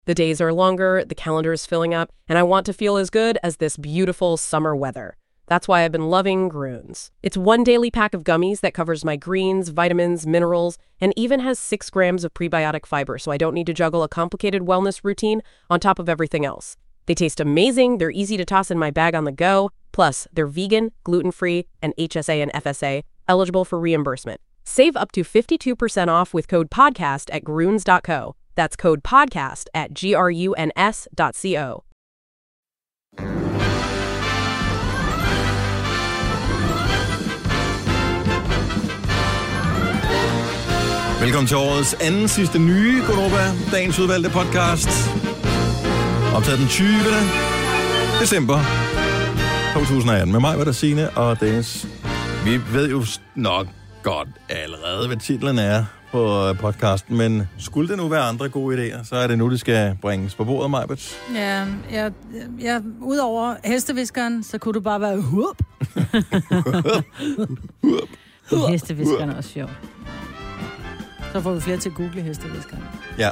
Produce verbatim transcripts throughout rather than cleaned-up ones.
The days are longer, the calendar is filling up, and I want to feel as good as this beautiful summer weather. That's why I've been loving Grüns. It's one daily pack of gummies that covers my greens, vitamins, minerals, and even has six grams of prebiotic fiber, so I don't need to juggle a complicated wellness routine on top of everything else. They taste amazing, they're easy to toss in my bag on the go, plus they're vegan, gluten-free, and H S A and F S A, eligible for reimbursement. Save up to fifty-two percent off with code podcast at gruns dot co. That's code podcast at G R U N S dot C O. Velkommen til årets anden sidste nye Gonova, dagens udvalgte podcast. Optaget den tyvende december to tusind atten. Med mig var der Signe og Dennis. Vi ved jo nok godt allerede, hvad titlen er på podcasten, men skulle det nu være andre gode idéer, så er det nu, det skal bringes på bordet, Majbert. Ja, jeg, jeg, udover hesteviskeren, så kunne du bare være hup. Hesteviskeren er også sjov. Så får vi flere til at google hesteviskeren. Ja.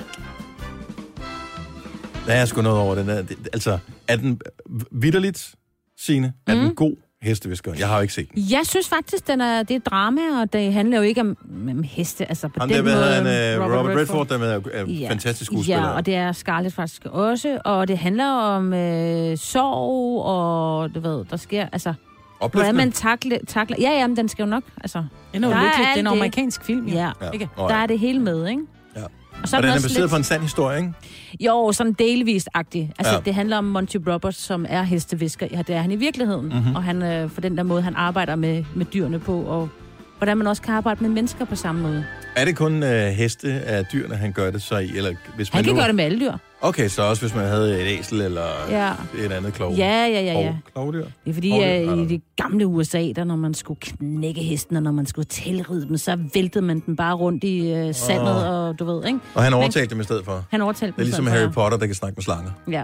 Der er sgu noget over den der. Altså, er den vitterligt, Signe? Er mm. den god hestevisker? Jeg har jo ikke set den. Jeg synes faktisk, den er, det er drama, og det handler jo ikke om, om heste. Altså på han den der, måde, han, uh, Robert, Robert Redford, Redford, der er, er ja. fantastisk skuespiller. Ja, og det er Scarlett faktisk også. Og det handler om øh, sorg, og du ved, der sker, altså... Hvordan man takler, takler... Ja, ja, men den skal jo nok, altså... Det er jo lykkeligt. Det er en amerikansk film, ja. ja. Ikke? Der er det hele med, ikke? Ja. Og, så og den er baseret lidt... på en sand historie, ikke? Jo, sådan delvist-agtig. Altså, ja. det handler om Monty Roberts, som er hestevisker. Ja, det er han i virkeligheden. Mm-hmm. Og han, øh, for den der måde, han arbejder med, med dyrene på, og hvordan man også kan arbejde med mennesker på samme måde. Er det kun øh, heste af dyrene, han gør det så i? Eller hvis man han kan nu... gøre det med alle dyr. Okay, så også hvis man havde et æsel eller ja. et andet klov. Ja, ja, ja, ja. Klovdyr? Det er fordi, at i det gamle U S A, der når man skulle knække hesten, og når man skulle tilride dem, så væltede man den bare rundt i uh, sandet, oh. og du ved, ikke? Og han overtalte dem i stedet for? Han overtalte dem. Det er ligesom Harry Potter, der kan snakke med slanger. Ja.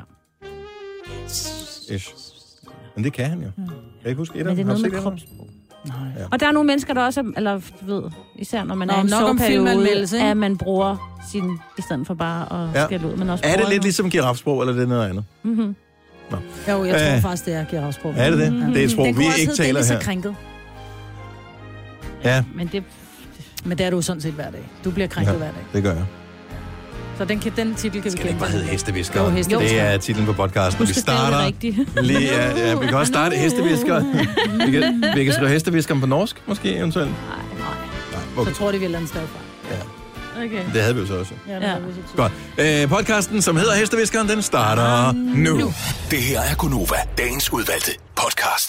Ish. Men det kan han jo. Jeg kan ikke huske et af Men det er noget med kropsprog. Ja. Og der er nogle mennesker, der også, eller du ved, især når man Nå, er i en soveperiode, at man bruger sin, i stedet for bare at ja. skælde ud. Men også er det lidt noget. Ligesom girafsprog, eller er det noget andet? Mm-hmm. Nå. Jo, jeg tror øh, faktisk, det er girafsprog. Er det det? Mm-hmm. Det er et sprog, vi ikke taler her. Den krænket. Ja. Men det, men det er du sådan set hver dag. Du bliver krænket ja, hver dag. Det gør jeg. Så den, kan, den titel kan vi kende. Skal det ikke bare hedde hestevisker? Jo, hestevisker. Det er titlen på podcasten. Vi starter lige, ja, ja, vi kan også starte hestevisker. Vi kan, vi kan skrive hesteviskeren på norsk, måske eventuelt. Nej, nej. Okay. Så tror de, vi er et sted fra. Ja. Okay. Det havde vi jo så også. Ja, det ja. Vi så godt. Øh, podcasten, som hedder Hesteviskeren, den starter um, nu. nu. Det her er Gonova, dagens udvalgte podcast.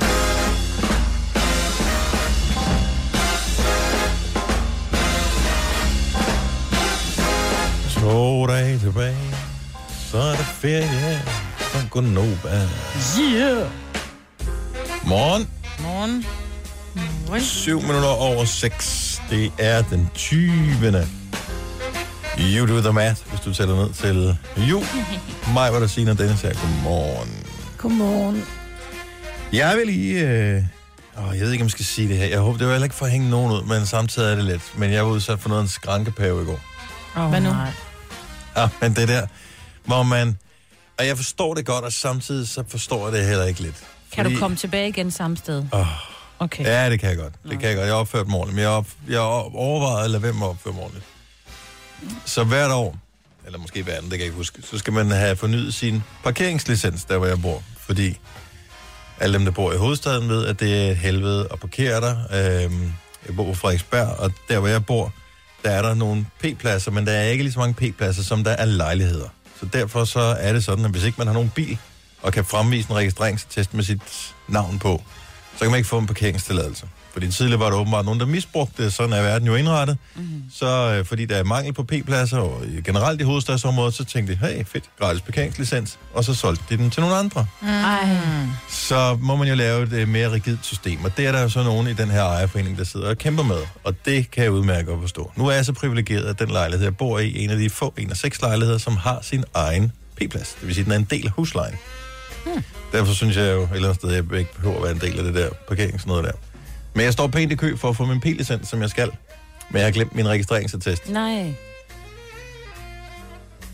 To dage tilbage, så er det ferie fra Gonova. Yeah! Morgen. Morgen. Morgen. Syv minutter over seks. Det er den tyvende You do the math, hvis du tæller ned til jul. Mig var der sige, når Dennis her. Godmorgen. Godmorgen. Jeg vil lige... Øh... Oh, jeg ved ikke, om jeg skal sige det her. Jeg håber, det var heller ikke for at hænge nogen ud, men samtidig er det let. Men jeg var udsat for noget af en skrankepave i går. Oh, Hvad nu? Ja, men det der, hvor man... Og jeg forstår det godt, og samtidig så forstår jeg det heller ikke lidt. Kan fordi... du komme tilbage igen samme sted? Oh, okay. Ja, det kan jeg godt. Det kan jeg godt. Jeg har opført mig ordentligt, men jeg har, op... jeg har overvejet at lade være med at opføre mig ordentligt. Så hvert år, eller måske hvert andet, det kan jeg ikke huske, så skal man have fornyet sin parkeringslicens, der hvor jeg bor. Fordi alle dem, der bor i hovedstaden, ved, at det er et helvede at parkere der. Øhm, jeg bor på Frederiksberg, og der hvor jeg bor, der er der nogle P-pladser, men der er ikke lige så mange P-pladser, som der er lejligheder. Så derfor så er det sådan, at hvis ikke man har nogen bil, og kan fremvise en registreringstest med sit navn på, så kan man ikke få en parkeringstilladelse. Fordi tidligere var der åbenbart nogen, der misbrugte det, sådan er verden jo indrettet. Mm-hmm. Så øh, fordi der er mangel på P-pladser, og generelt i hovedstadsområdet, så tænkte de, hey, fedt, gratis parkeringslicens, og så solgte de den til nogle andre. Mm. Så må man jo lave et øh, mere rigidt system, og det er der jo så nogen i den her ejerforening, der sidder og kæmper med, og det kan jeg udmærke at forstå. Nu er jeg så privilegeret, at den lejlighed, jeg bor i, en af de få, en af seks lejligheder, som har sin egen P-plads. Det vil sige, den er en del af huslejen. Mm. Derfor synes jeg jo et eller andet sted, at jeg ikke behøver at være en del af det der parkering, sådan noget der. Men jeg står pænt i kø for at få min P-licens, som jeg skal. Men jeg har glemt min registreringsattest. Nej.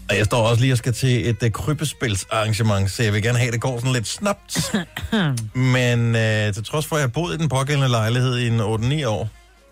Og jeg står også lige og skal til et uh, krybespilsarrangement, så jeg vil gerne have, at det går sådan lidt snabt. Men uh, til trods for, at jeg har boet i den pågældende lejlighed i en otte ni år.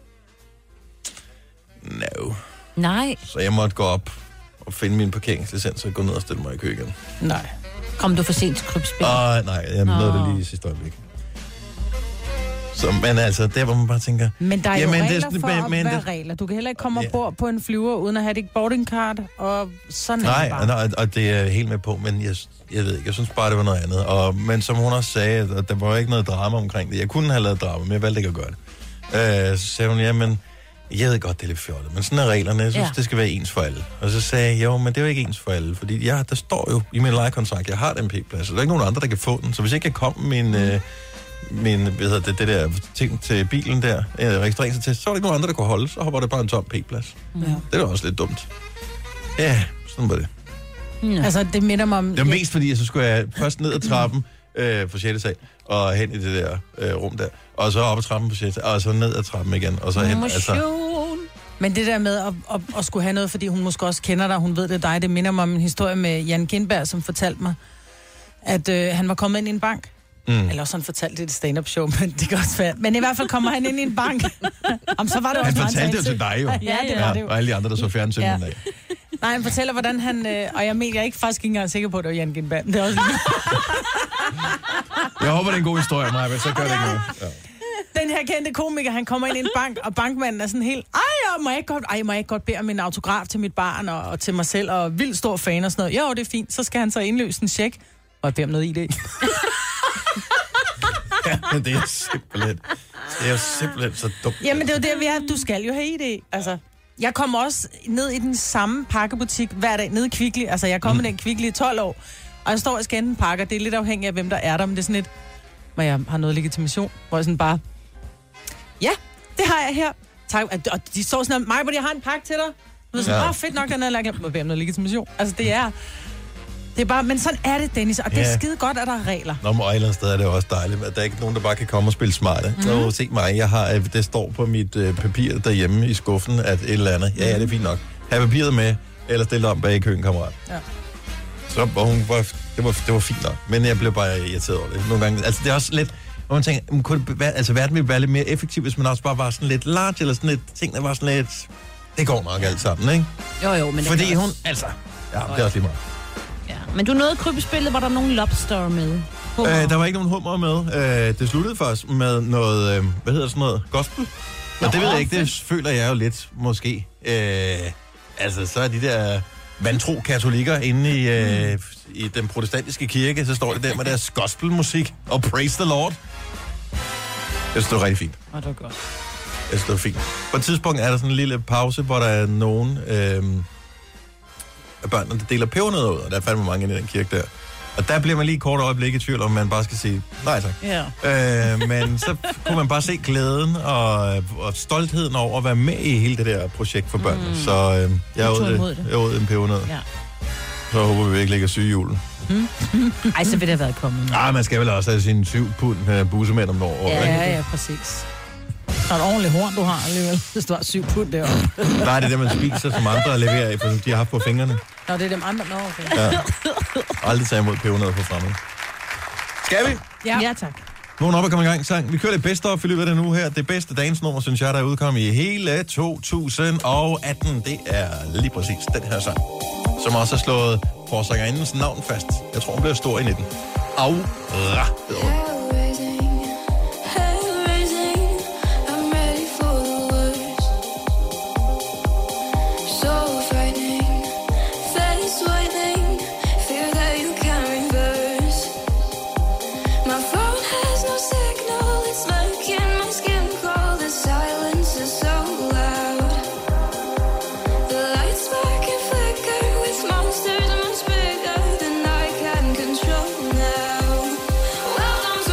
No. Nej. Så jeg måtte gå op og finde min parkeringslicens og gå ned og stille mig i kø igen. Nej. Kom du for sent til krybspil? Åh, nej, jeg nåede det lige i sidste øjeblik. Så, men altså, der hvor man bare tænker... Men der er jamen, jo regler det er sådan, for men, at men, være det, regler. Du kan heller ikke komme ja. ombord på en flyver, uden at have dit boarding card, og sådan nej, er det bare. og, og det er jeg helt med på, men jeg, jeg ved ikke, jeg synes bare, det var noget andet. Og, men som hun også sagde, at der var ikke noget drama omkring det. Jeg kunne have lavet drama, men jeg valgte ikke at gøre det. Øh, så sagde hun, jamen, jeg ved godt, det er lidt fjollet, men sådan er reglerne. Jeg synes, ja. det skal være ens for alle. Og så sagde jeg, jo, men det er jo ikke ens for alle, fordi ja, der står jo i min lejekontrakt, jeg har den P-plads, og der er ikke nogen andre, der kan få den. Så hvis ikke jeg kom med min... Mm. Øh, min, hvad hedder det, det der ting til bilen der, øh, registreringsattest, så var der ikke nogen andre, der kunne holde, så hopper der bare en tom P-plads. Ja. Det var også lidt dumt. Ja, sådan var det. Ja. Altså, det minder mig om... Det var mest fordi, så skulle jeg først ned ad trappen øh, på sjette sal, og hen i det der øh, rum der, og så op ad trappen på sjette sal, og så ned ad trappen igen, og så hen, altså... Men det der med at, at, at skulle have noget, fordi hun måske også kender dig, hun ved det er dig, det minder mig om en historie med Jan Gindberg, som fortalte mig, at øh, han var kommet ind i en bank. Mm. Eller også han fortalte det i et stand-up show, men det kan også være. Men i hvert fald kommer han ind i en bank. Om, så var det han også fortalte det til dig jo. Ja, det var det jo. Og alle de andre, der så fjernsyn ja. af. Nej, han fortæller, hvordan han... Øh, og jeg mener, jeg er ikke faktisk ikke engang sikker på, at det var Jan Gindberg. Det er også jeg håber, det er en god historie, Maja, men så gør det ikke noget. Ja. Den her kendte komiker, han kommer ind i en bank, og bankmanden er sådan helt, ej, må jeg ikke godt, ej, må jeg ikke godt bede om en autograf til mit barn og, og til mig selv, og vildt stor fan og sådan noget. Jo, det er fint. Så skal han så indløse en check, og jeg beder om noget I D. Ja, men det er simpelthen, det er jo simpelthen så dumt. Jamen, det er jo det, vi er. Du skal jo have I D. Altså, jeg kommer også ned i den samme pakkebutik hver dag, nede i Kvickly. Altså, jeg kommer mm. i den Kvickly i tolv år, og jeg står og skal en pakke, det er lidt afhængigt af, hvem der er der, men det er sådan lidt, hvor jeg har noget legitimation, hvor jeg sådan bare, ja, det har jeg her. Tak. Og de står sådan, mig, hvor jeg har en pakke til dig. Og så, ja. Åh, fedt nok, den er lagt. Jeg må bede om noget legitimation. Altså, det er... Det er bare, men sådan er det, Dennis, og det er ja. skide godt, at der er regler. Nå, men et eller andet sted er det også dejligt, at der er ikke nogen, der bare kan komme og spille smarte. Mm. Så se mig, jeg har, det står på mit øh, papir derhjemme i skuffen, at et eller andet, ja, ja, det er fint nok. Hav papiret med, eller stille om bag i køen, kammerat. Ja. Så var hun, var, det, var, det var fint nok, men jeg blev bare irriteret over det. Nogle gange, altså det er også lidt, hvor man tænker, kunne det, altså verden ville være lidt mere effektiv, hvis man også bare var sådan lidt large, eller sådan lidt, ting, der var sådan lidt, det går nok alt sammen, ikke? Jo, jo, men fordi hun, også... altså, ja, det er også lige meget. Ja. Men du nåede krybespillet, var der nogen lobster med? Øh, der var ikke nogen hummer med. Øh, det sluttede først med noget, øh, hvad hedder sådan noget, gospel? Og Nå, det ved jeg ikke, det føler jeg jo lidt, måske. Øh, altså, så er de der vantro katolikker inde i, øh, i den protestantiske kirke, så står det der med deres gospelmusik og praise the Lord. Det står rigtig fint. Ja, det var godt. Det står fint. På et tidspunkt er der sådan en lille pause, hvor der er nogen... Øh, af børnene, der deler pebernødder ud, og der er fandme mange i den kirke der. Og der bliver man lige kort øjeblik i tvivl, om man bare skal sige nej tak. Yeah. Øh, men så kunne man bare se glæden og, og stoltheden over at være med i hele det der projekt for børnene. Mm. Så øh, jeg er ude en pebernød. Ja. Så håber vi ikke ligger syge i julen. Mm. Ej, så vil det have været kommet. Nej, man skal vel også have sin syv pund uh, busemænd om år. Ja, ja, ja, præcis. Så er et ordentligt horn, du har alligevel, hvis du har syv pund deroppe. Nej, det er det, man spiser, som andre leverer af, for de har haft på fingrene. Nå, det er dem andre. Nå, okay. Ja. Aldrig tage imod pebernødder på fremmede. Skal vi? Ja, ja tak. Vågn op og kom i gang sang. Vi kører lidt bedste op i løbet af den uge her. Det bedste dagens nummer, synes jeg, der er udkommet i hele to tusind atten. Det er lige præcis den her sang, som også har slået forsangerindens navn fast. Jeg tror, hun bliver stor i nitten. Aura hedder hun. Welcome to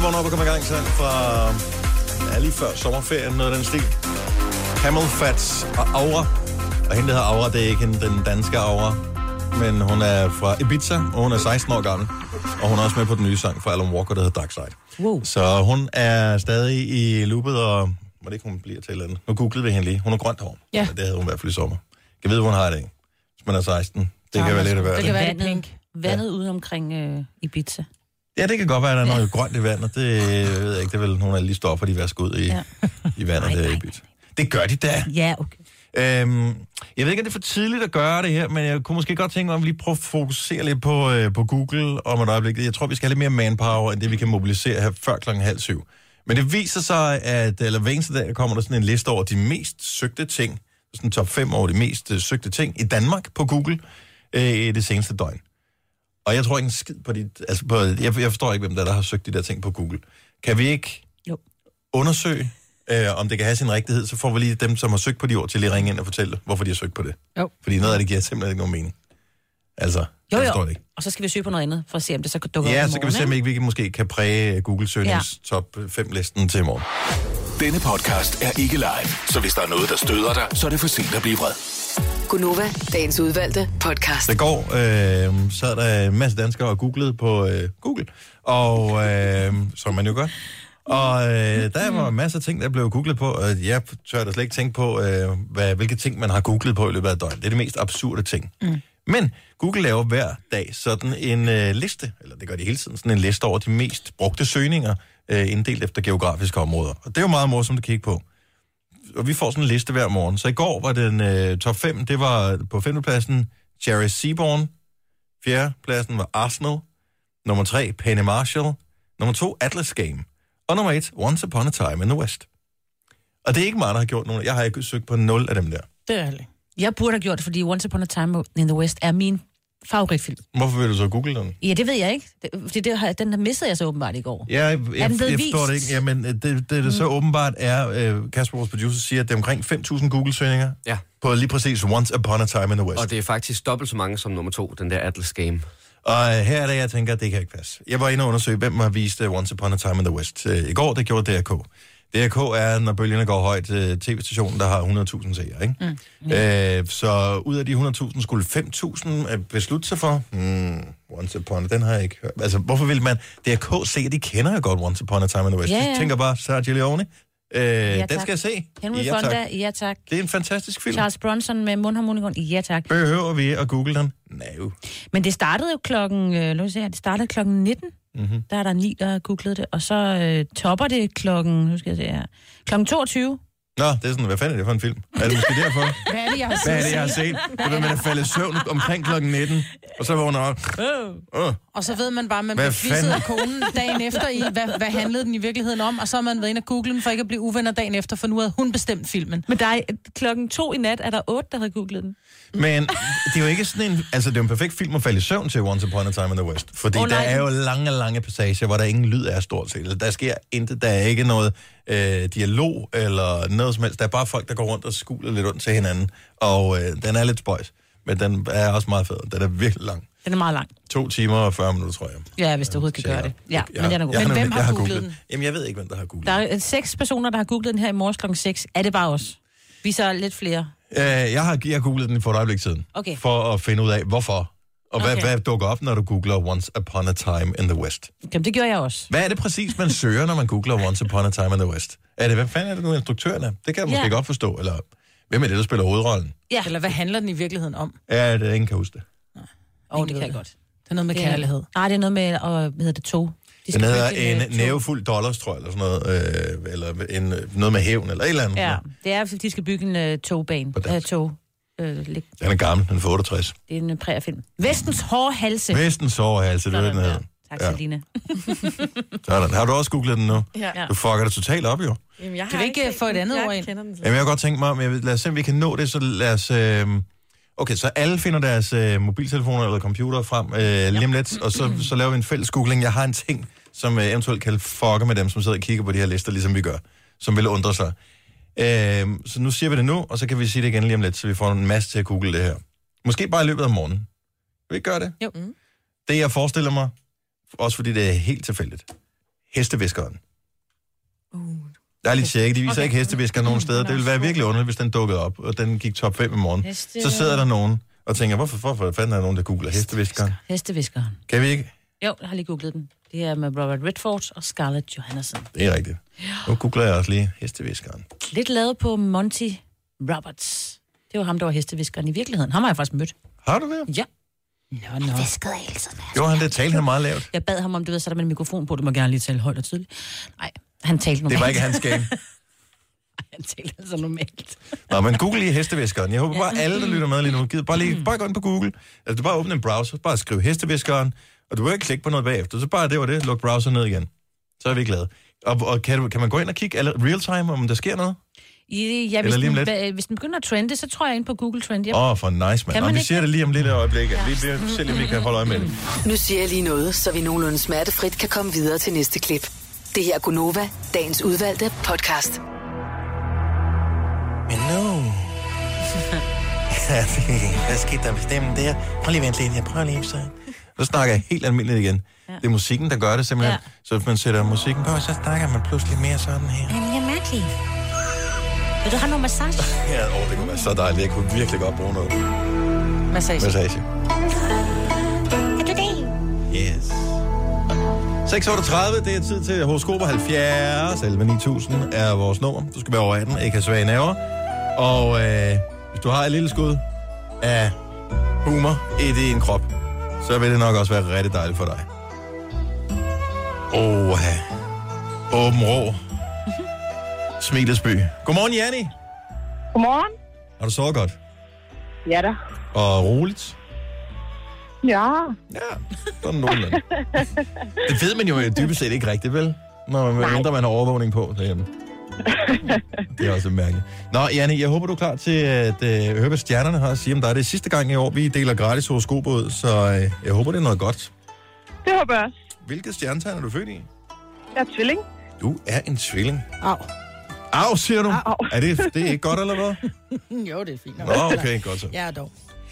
vågne op og komme i gang sådan fra ja, lige før sommerferien, noget af den stil. Camel Fats og Aura. Og hende, der hedder Aura, det er ikke den danske Aura, men hun er fra Ibiza, og hun er seksten år gammel. Og hun er også med på den nye sang fra Alan Walker, der hedder Dark Side. Wow. Så hun er stadig i loopet, og må det ikke, hun bliver til et eller andet. Nu googlede vi hende lige. Hun har grønt hår. Ja. Det havde hun i hvert fald i sommer. Jeg ved, hvor hun har det, ikke? Hvis man er seksten. Det ja, kan være lidt af hvert. Det kan være vandet, pink. vandet ja. Ude omkring øh, Ibiza. Ja, det kan godt være, at der er noget grønt i vandet. Det ved jeg ikke. Det er vel nogle af de stoffer, de vasker ud i, ja. i vandet nej, der i Ibiza. Det gør de da. Ja, okay. Øhm, jeg ved ikke, om det er for tidligt at gøre det her, men jeg kunne måske godt tænke mig, at vi lige prøver at fokusere lidt på, øh, på Google om et øjeblik. Jeg tror, vi skal have lidt mere manpower, end det vi kan mobilisere her før klokken halv syv. Men det viser sig, at eller hver eneste dag kommer der sådan en liste over de mest søgte ting, sådan en top fem over de mest øh, søgte ting i Danmark på Google øh, i det seneste døgn. Og jeg tror ikke en skid på de... Altså på, jeg, jeg forstår ikke, hvem der, der har søgt de der ting på Google. Kan vi ikke jo. undersøge, øh, om det kan have sin rigtighed, så får vi lige dem, som har søgt på de ord, til lige ringe ind og fortælle, hvorfor de har søgt på det. Jo. Fordi noget af det giver simpelthen ikke nogen mening. Altså, jo, jeg jo. forstår det ikke. Og så skal vi søge på noget andet, for at se, om det så kan dukke op ja, i så kan vi se, om ikke vi måske kan præge Google-søgnings ja. top fem-listen til i morgen. Denne podcast er ikke live, så hvis der er noget, der støder dig, så er det for sent at blive vred. Gunova, dagens udvalgte podcast. I går øh, sad der en masse danskere og googlede på øh, Google, og øh, som man jo gør. Og øh, der var masser af ting, der blev googlet på, og jeg tør da slet ikke tænke på, øh, hvad, hvilke ting man har googlet på i løbet af døgn. Det er de mest absurde ting. Mm. Men Google laver hver dag sådan en øh, liste, eller det gør de hele tiden, sådan en liste over de mest brugte søgninger, øh, inddelt efter geografiske områder. Og det er jo meget morsomt at kigge på. Og vi får sådan en liste hver morgen. Så i går var den øh, top fem, det var på femtepladsen Jerry Seaborn, fjerdepladsen var Arsenal, nummer tre Penny Marshall, nummer to Atlas Game, og nummer et Once Upon a Time in the West. Og det er ikke mig, der har gjort nogen. Jeg har ikke søgt på nul af dem der. Det er ærligt. Jeg burde have gjort det, fordi Once Upon a Time in the West er min favoritfilm. Hvorfor vil du så google den? Ja, det ved jeg ikke. Det, fordi det har, den mistede jeg så åbenbart i går. Ja, jeg, jeg, jeg forstår det ikke. Jamen, det, det, det, det så mm. åbenbart er, øh, Kasper, vores producer, siger, at det er omkring fem tusind Google-søgninger ja. på lige præcis Once Upon a Time in the West. Og det er faktisk dobbelt så mange som nummer to, den der Atlas Game. Og øh, her er det, jeg tænker, at det kan ikke passe. Jeg var inde og undersøge, hvem har vist uh, Once Upon a Time in the West. Uh, I går, det gjorde D R K. D R K er, når bølgerne går højt, uh, tv-stationen, der har hundrede tusind seere, ikke? Mm. Yeah. Uh, så ud af de hundrede tusind skulle fem tusind uh, beslutte sig for, hmm, Once Upon a, den har jeg ikke hørt. Altså, hvorfor vil man D R K se, at de kender jo godt Once Upon a Time in the West? Yeah, yeah. De tænker bare, Sergio Leone, uh, ja, den skal jeg se. Henry ja, Fonda, ja tak. Det er en fantastisk film. Charles Bronson med mundharmonikon, ja tak. Behøver vi at google den? Nej. No. Men det startede jo klokken, øh, lad os se her, det startede klokken nitten. Mm-hmm. Der er der ni, der har googlet det. Og så øh, topper det klokken, nu skal jeg se her, klokken toogtyve. Nå, det er sådan, hvad fanden er det for en film? Er det måske derfor? Hvad er det, jeg har set? Hvad er det, jeg har set? Det vil man er faldet i søvn omkring klokken nitten, og så vågner op. Uh. Uh. Og så ved man bare, at man bliver quizet af konen dagen efter i, hvad, hvad handlede den i virkeligheden om, og så har man været inde og google den, for ikke at blive uvenner dagen efter, for nu havde hun bestemt filmen. Men der er, klokken to i nat er der otte, der har googlet den. Men det er jo ikke sådan en... Altså, det er jo en perfekt film at falde i søvn til Once Upon a Time in the West. Fordi oh, der er jo lange, lange passager, hvor der ingen lyd er stort set. Der sker intet, der er ikke noget øh, dialog eller noget som helst. Der er bare folk, der går rundt og skuler lidt rundt til hinanden. Og øh, den er lidt spøjs, men den er også meget fed. Den er virkelig lang. Den er meget lang. To timer og fyrre minutter, tror jeg. Ja, hvis du overhovedet kan gøre det. Ja, ja, men den er god. Men har, hvem har, har googlet den? Jamen, jeg ved ikke, hvem der har googlet der er seks personer, der har googlet den her i morges klokken seks. Er det bare os? Vi så lidt flere. Uh, jeg har jeg googlet den for et øjeblik siden. Okay. For at finde ud af, hvorfor. Og okay. hvad, hvad dukker op, når du googler Once Upon a Time in the West? Jamen, det gør jeg også. Hvad er det præcis, man søger, når man googler Once Upon a Time in the West? Er det, hvad fanden er det nu, instruktøren er? Det kan jeg måske ja. godt forstå. Eller hvem er det, der spiller hovedrollen? Ja. Eller hvad handler den i virkeligheden om? Ja, det ingen kan huske det. Nej. Åh, oh, det kan jeg godt. Det er noget med det kærlighed. Nej, det er noget med, og, hvad hedder det, tog. De den hedder en nævefuld dollars, tror jeg, eller sådan noget. Øh, eller en, noget med hævn, eller et eller andet. Ja, det er, fordi de skal bygge en uh, togbane. Uh, tog. Uh, den er gammel, den er for otteogtres. Det er en præfilm. Vestens hårde halse. Vestens hårde halse, det er den hedder. Tak, ja. Selina. Sådan. Har du også googlet den nu? Ja. Du fucker det totalt op, jo. Jamen, jeg har kan vi ikke få et andet ord ind? Jamen, jeg har godt tænkt mig, men lad os se, om vi kan nå det, så lad os... Øh... Okay, så alle finder deres øh, mobiltelefoner eller computer frem øh, lige om lidt, og så, så laver vi en fælles googling. Jeg har en ting, som øh, eventuelt kan fucke med dem, som sidder og kigger på de her lister, ligesom vi gør, som vil undre sig. Øh, så nu siger vi det nu, og så kan vi sige det igen lige om lidt, så vi får en masse til at google det her. Måske bare i løbet af morgenen. Vil vi ikke gøre det? Jo. Mm. Det, jeg forestiller mig, også fordi det er helt tilfældigt, hesteviskeren. Jeg har lige tjekket, de viser okay. ikke hesteviskeren nogen steder. Det ville være virkelig underligt, hvis den dukkede op, og den gik top fem i morgen. Heste... Så sidder der nogen og tænker, hvorfor, hvorfor fanden er der nogen, der googler hesteviskeren? Hesteviskeren. Kan vi ikke? Jo, jeg har lige googlet den. Det er med Robert Redford og Scarlett Johansson. Det er rigtigt. Nu googler jeg også lige hesteviskeren. Lidt lavet på Monty Roberts. Det var ham, der var hesteviskeren i virkeligheden. Ham har jeg faktisk mødt. Har du det? Ja. Nå, nå. Viskede altså. Jo, han det talte han meget lavt. Jeg bad ham om, du ved, så der med en mikrofon på. Du må gerne lige tale højt og tydeligt. Nej, han talte normalt. Det var ikke hans game. Han talte altså normalt. Nå, men google lige hesteviskeren. Jeg håber bare, alle, der lytter med lige nu, gider bare lige, bare gå ind på Google. Altså, du bare åbne en browser, bare skriv hesteviskeren, og du vil ikke klikke på noget bagefter. Så bare det var det, luk browser ned igen. Så er vi glade. Og, og kan, du, kan man gå ind og kigge alle, real time, om der sker noget? Ja, hvis den, hvis den begynder at trende, så tror jeg ind på Google Trend. Åh, oh, for nice, man. Og vi siger det lige om lidt øjeblik. Ja. Vi bliver selv, om vi kan holde øje med det. Nu siger jeg lige noget, så vi nogenlunde smertefrit kan komme videre til næste klip. Det her er Gunova, dagens udvalgte podcast. Men nu... Hvad skete der med stemmen der? Prøv lige vent lidt, jeg prøver lige så... Så snakker jeg helt almindeligt igen. Ja. Det er musikken, der gør det simpelthen. Ja. Så hvis man sætter musikken på, så snakker man pludselig mere sådan her. Jamen, jeg er mærkelig. Vil du have noget massage? Ja, åh, det kunne være så dejligt. Jeg kunne virkelig godt bruge noget. Massage. Massage. Er du det? Yes. seks otteogtredive, det er tid til horoskoper halvfjerds. elleve ni tusind er vores nummer. Du skal være over atten, ikke have svage nerver. Og øh, hvis du har et lille skud af humor i din krop, så vil det nok også være rigtig dejligt for dig. Åh, åben rå. Smilesby. Godmorgen, Janni. Godmorgen. Har du sovet godt? Ja da. Og roligt? Ja. Ja, sådan nogenlunde. Det ved man jo dybest set ikke rigtigt, vel? Når man, mindre man har overvågning på derhjemme. Det er også mærkeligt. Nå, Janni, jeg håber, du er klar til at uh, høre, hvad stjernerne har at sige om dig. Det er sidste gang i år, vi deler gratis horoskoper ud, så uh, jeg håber, det er noget godt. Det håber jeg også. Hvilket stjernetegn er du født i? Jeg er tvilling. Du er en tvilling. Au. Au, siger du? Au. Er det, det er ikke godt, eller hvad? Jo, det er fint. Nå, okay, godt så. Ja, dog.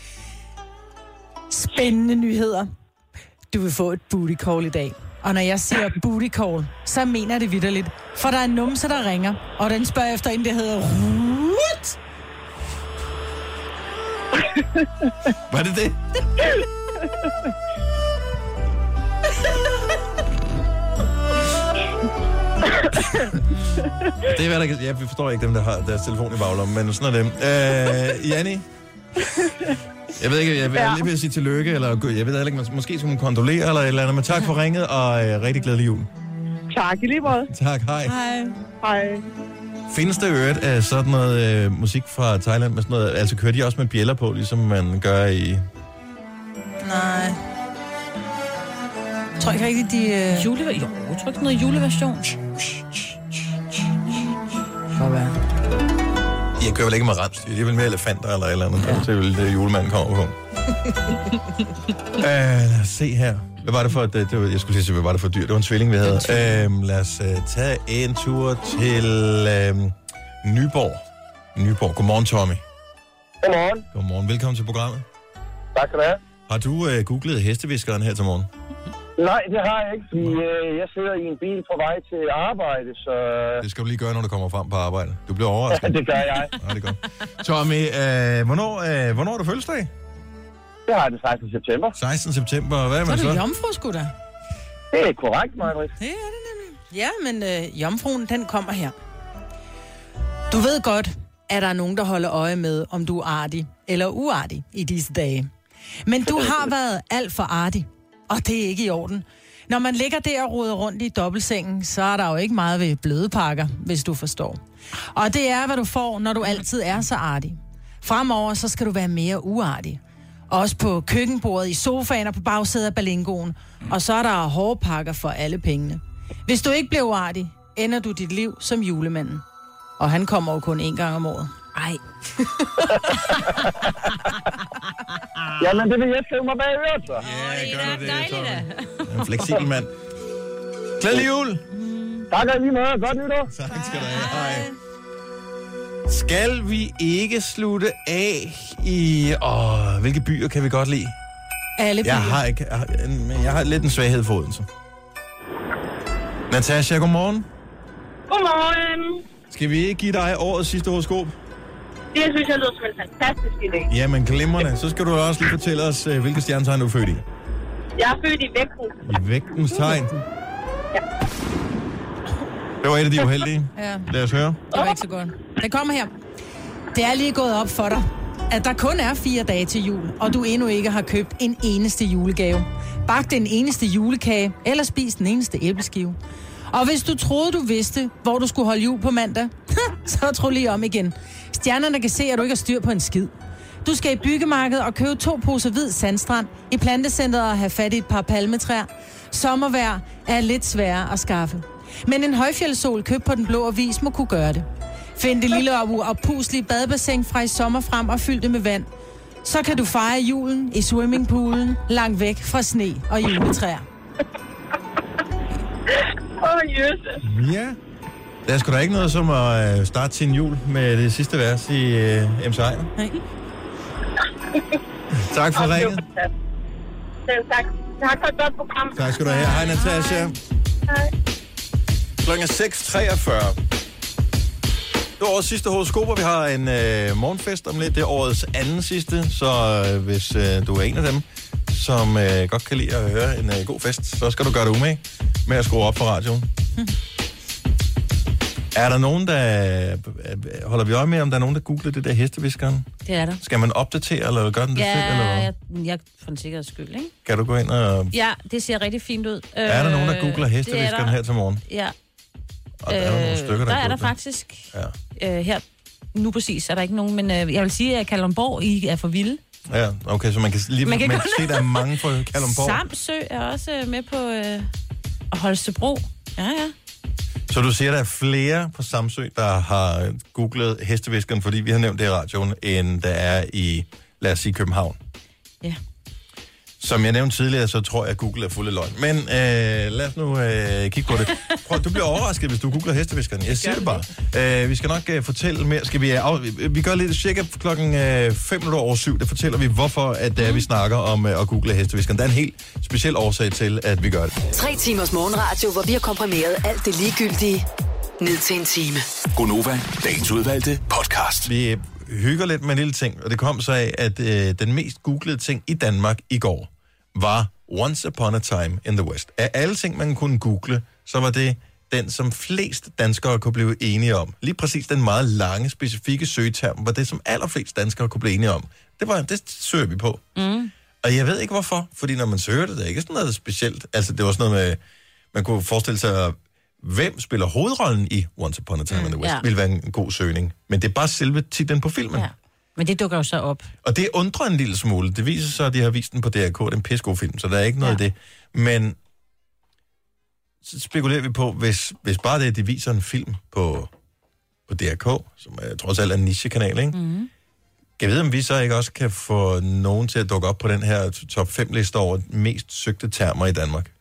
Spændende nyheder. Du vil få et booty call i dag. Og når jeg siger booty call, så mener jeg det vitterligt. For der er en numse, der ringer, og den spørger efter en, der hedder Ruth. Var det det? Det er hvad der kan... Jeg forstår ikke dem, der har deres telefon i baglommen, men sådan er dem. Øh, Janni? Jeg ved ikke, jeg vil ja. lige vil sige tillykke, eller jeg ved ikke, måske skal man kondolere eller et eller andet, men tak for ringet, og øh, rigtig glædelig jul. Tak, i lige måde. Tak, hej. Hej. Hej. Findes der øvrigt af sådan noget øh, musik fra Thailand med sådan noget, altså kører de også med bjælder på, ligesom man gør i... Nej. Jeg tror ikke rigtig, de... Øh... Jule... Jo, jeg tror ikke noget juleversion. Hvor er Jeg kører vel ikke med rensdyr, det er vel med elefanter eller et eller andet, ja. Så vil det julemanden kommer på. uh, lad os se her. Hvad var det for, det, det var, jeg skulle sige, hvad var det for dyr? Det var en tvilling, vi havde. Uh, lad os uh, tage en tur til uh, Nyborg. Nyborg. Godmorgen, Tommy. Godmorgen. Godmorgen. Velkommen til programmet. Tak skal du have. Har du uh, googlet hesteviskeren her til morgen? Nej, det har jeg ikke, fordi øh, jeg sidder i en bil på vej til arbejde, så... Det skal du lige gøre, når du kommer frem på arbejde. Du bliver overrasket. Ja, det gør jeg. Ja, det gør. Tommy, øh, hvornår, øh, hvornår er du fødselsdag? Det har jeg den sekstende september. sekstende september, hvad er man så? Så er det jomfru, sgu da. Det er korrekt, Maja-Britt. Det er det nemlig. Ja, men øh, jomfruen, den kommer her. Du ved godt, at der er nogen, der holder øje med, om du er artig eller uartig i disse dage. Men du har været alt for artig. Og det er ikke i orden. Når man ligger der og roder rundt i dobbeltsengen, så er der jo ikke meget ved blødepakker, hvis du forstår. Og det er, hvad du får, når du altid er så artig. Fremover, så skal du være mere uartig. Også på køkkenbordet, i sofaen og på bagsædet af balingoen. Og så er der hårpakker for alle pengene. Hvis du ikke bliver uartig, ender du dit liv som julemanden. Og han kommer jo kun én gang om året. Ej. Jamen, det vil jeg skrive mig bag øret, så. Ja, gør du det, Tommy. En fleksibel mand. Glædelig jul! Tak og lige måde. Godt nytår. Tak skal du have. Hej. Skal vi ikke slutte af i... Åh, hvilke byer kan vi godt lide? Alle byer. Jeg har, ikke, jeg har, jeg har lidt en svaghed for Odense. Natasha, godmorgen. Godmorgen. Skal vi ikke give dig årets sidste horoskop? Det synes jeg lyder som en fantastisk idé. Jamen, glimrende. Så skal du også lige fortælle os, hvilke stjernetegn du er født i. Jeg er født i vægten. I vægtens tegn. Ja. Det var et af de uheldige. Ja. Lad os høre. Det var ikke så godt. Det kommer her. Det er lige gået op for dig, at der kun er fire dage til jul, og du endnu ikke har købt en eneste julegave. Bag den eneste julekage, eller spis den eneste æbleskive. Og hvis du troede, du vidste, hvor du skulle holde jul på mandag, så tro lige om igen. Stjernerne kan se, at du ikke har styr på en skid. Du skal i byggemarkedet og købe to poser hvid sandstrand, i plantecenteret og have fat i et par palmetræer. Sommervejr er lidt sværere at skaffe. Men en højfjeldssol købt på Den Blå Avis må kunne gøre det. Find det lille og opuslige badebassin fra i sommer frem og fyld det med vand. Så kan du fejre julen i swimmingpoolen, langt væk fra sne og juletræer. Åh, oh, jøsse. Ja. Der er sgu da ikke noget som at starte sin jul med det sidste vers i uh, M C Ejner. Nej. Tak for ringet. Selv tak. Tak for et godt program. Tak skal du have. Hej, Natasha. Hej. Klokken er seks treogfyrre. Det er årets sidste horoskoper. Vi har en øh, morgenfest om lidt. Det er årets anden sidste, så øh, hvis øh, du er en af dem, som øh, godt kan lide at høre en øh, god fest, så skal du gøre det umage med at skrue op for radioen. Hmm. Er der nogen, der... Holder vi øje med, om der er nogen, der googler det der hesteviskeren? Det er der. Skal man opdatere, eller gør den det ja, selv? Eller jeg, jeg for en sikkerheds skyld, ikke? Kan du gå ind og... Ja, det ser rigtig fint ud. Er der nogen, der googler hesteviskeren her til morgen? Ja. Og der er øh, nogle stykker, der Der er googler. der faktisk. Ja. Øh, her, nu præcis, er der ikke nogen, men øh, jeg vil sige, at Kalundborg, I er for vilde. Ja, okay, så man kan lige man kan man se, der er mange fra Kalundborg. Samsø er også med på øh, Holstebro. Ja, ja. Så du siger, der er flere på Samsø, der har googlet hesteviskeren, fordi vi har nævnt det i radioen, end der er i, lad os sige, København. Ja. Som jeg nævnte tidligere, så tror jeg, at Google er fuld af løgn. Men øh, lad os nu øh, kigge på det. Prøv, du bliver overrasket, hvis du googler hesteviskeren. Jeg siger det bare. Øh, vi skal nok øh, fortælle mere. Skal vi, af, vi gør lidt cirka klokken øh, fem minutter over syv. Der fortæller vi, hvorfor at, øh, vi snakker om øh, at google hesteviskeren. Der er en helt speciel årsag til, at vi gør det. Tre timers morgenradio, hvor vi har komprimeret alt det ligegyldige ned til en time. Gonova, dagens udvalgte podcast. Vi hygger lidt med en lille ting, og det kom så af, at øh, den mest googlede ting i Danmark i går var Once Upon a Time in the West. Af alle ting, man kunne google, så var det den, som flest danskere kunne blive enige om. Lige præcis den meget lange, specifikke søgeterm var det, som allerflest danskere kunne blive enige om. Det var det søger vi på. Mm. Og jeg ved ikke hvorfor, fordi når man søger det, det er ikke sådan noget specielt. Altså, det var sådan noget med, man kunne forestille sig, hvem spiller hovedrollen i Once Upon a Time mm, in the West, ja. Ville være en god søgning. Men det er bare selve titlen på filmen. Ja. Men det dukker jo så op. Og det undrer en lille smule. Det viser sig, at de har vist den på D R K. Det er en pissegod film, så der er ikke noget ja. i det. Men så spekulerer vi på, hvis, hvis bare det, de viser en film på, på D R K, som er trods alt en nichekanal, ikke? Mm-hmm. Kan jeg vide, om vi så ikke også kan få nogen til at dukke op på den her top fem liste over mest søgte termer i Danmark?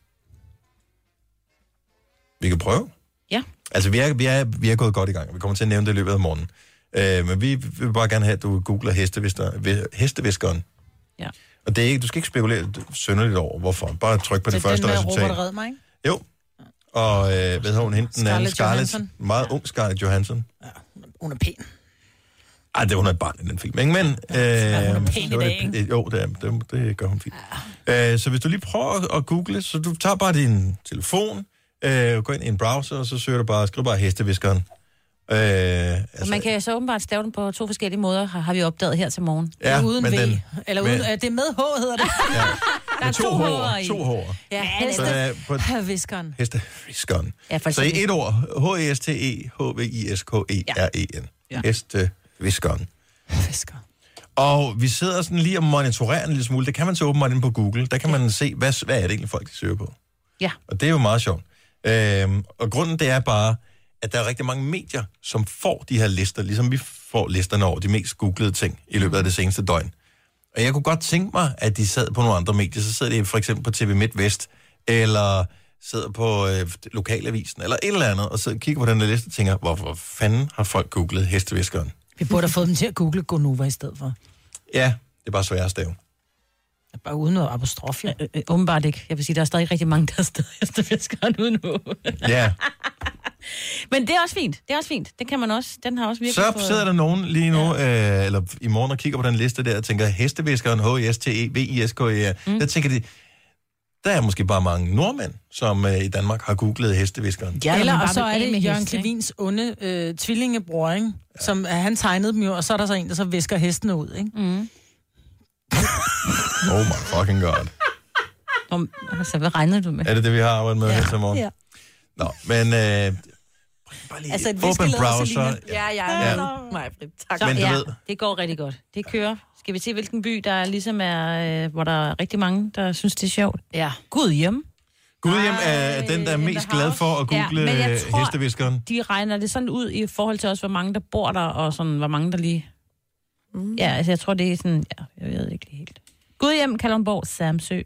Vi kan prøve. Ja. Altså, vi er, vi er, vi er gået godt i gang. Vi kommer til at nævne det i løbet af morgenen. Øh, men vi vil bare gerne have, at du googler hesteviskeren. Ja. Og det er ikke, du skal ikke spekulere sønderligt over, hvorfor. Bare tryk på det, det første resultat. resultat. Det er den med Robert Redmer, ikke? Jo. Og øh, hvad hedder hun? Hende den anden? Scarlett. Meget ung Scarlett Johansson. Ja, hun er pæn. Ej, det hun er et barn i den film, ikke? Men, øh, ja, hun er pæn i dag, ikke? Jo, det, er, det, det gør hun fint. Ja. Øh, så hvis du lige prøver at, at google, så du tager bare din telefon, øh, går ind i en browser, og så søger du bare, skriver bare hesteviskeren. Øh, altså, man kan så åbenbart stave den på to forskellige måder, har, har vi opdaget her til morgen. Ja, uden V. Den, Eller uden, øh, det er med H, hedder det. Ja. Der er to, to H'er i. To H'er. Ja, hesteviskeren. Hesteviskeren. Ja, så i et ord, H E S T E H V I S K E R E N. Ja. Hesteviskeren. Viskeren. Og vi sidder sådan lige og monitorerer en lille smule. Det kan man så åbenbart inde på Google. Der kan man se, hvad, hvad er det egentlig, folk de søger på. Ja. Og det er jo meget sjovt. Øhm, og grunden det er bare, at der er rigtig mange medier, som får de her lister, ligesom vi får listerne over de mest googlede ting i løbet af det seneste døgn. Og jeg kunne godt tænke mig, at de sad på nogle andre medier. Så sidder de for eksempel på T V MidtVest, eller sidder på øh, Lokalavisen, eller et eller andet, og så kigger på den der liste og tænker, hvorfor fanden har folk googlet hesteviskeren? Vi burde have fået dem til at google Gonova i stedet for. Ja, det er bare svært at stave. Bare uden noget apostrof, ja. Øh, øh, åbenbart ikke. Jeg vil sige, der er stadig rigtig mange, der er stadig hestefiskeren uden nu. Ja. Men det er også fint. Det er også fint. Det kan man også. Den har også virkelig Så fået... sidder der nogen lige nu, ja. øh, eller i morgen, og kigger på den liste der, og tænker, hesteviskeren, H I S T E V I S K E R. Mm. Der tænker de, der er måske bare mange nordmænd, som øh, i Danmark har googlet hesteviskeren. Ja, eller, og så er det Jørgen Klevins onde øh, tvillingebror, ikke? Ja. Som, øh, han tegnede dem jo, og så er der så en, der så visker hestene ud, ikke? Mm. Oh my fucking god. Om, altså, hvad regnede du med? Er det det, vi har arbejdet med ja. her til morgen? Ja. Nå, men øh, bare lige altså, et open browser. Ja, ja, ja. Nej, tak. Så, men du ja, ved... det går rigtig godt. Det kører. Skal vi se, hvilken by, der ligesom er, øh, hvor der er rigtig mange, der synes, det er sjovt? Ja. Gudhjem. Gudhjem er den, der er mest glad for at google ja, tror, hesteviskeren. De regner det sådan ud i forhold til også, hvor mange der bor der, og sådan, hvor mange der lige... Mm. Ja, altså jeg tror, det er sådan... Ja, jeg ved ikke lige helt. Gudhjem, Kalundborg, Samsø.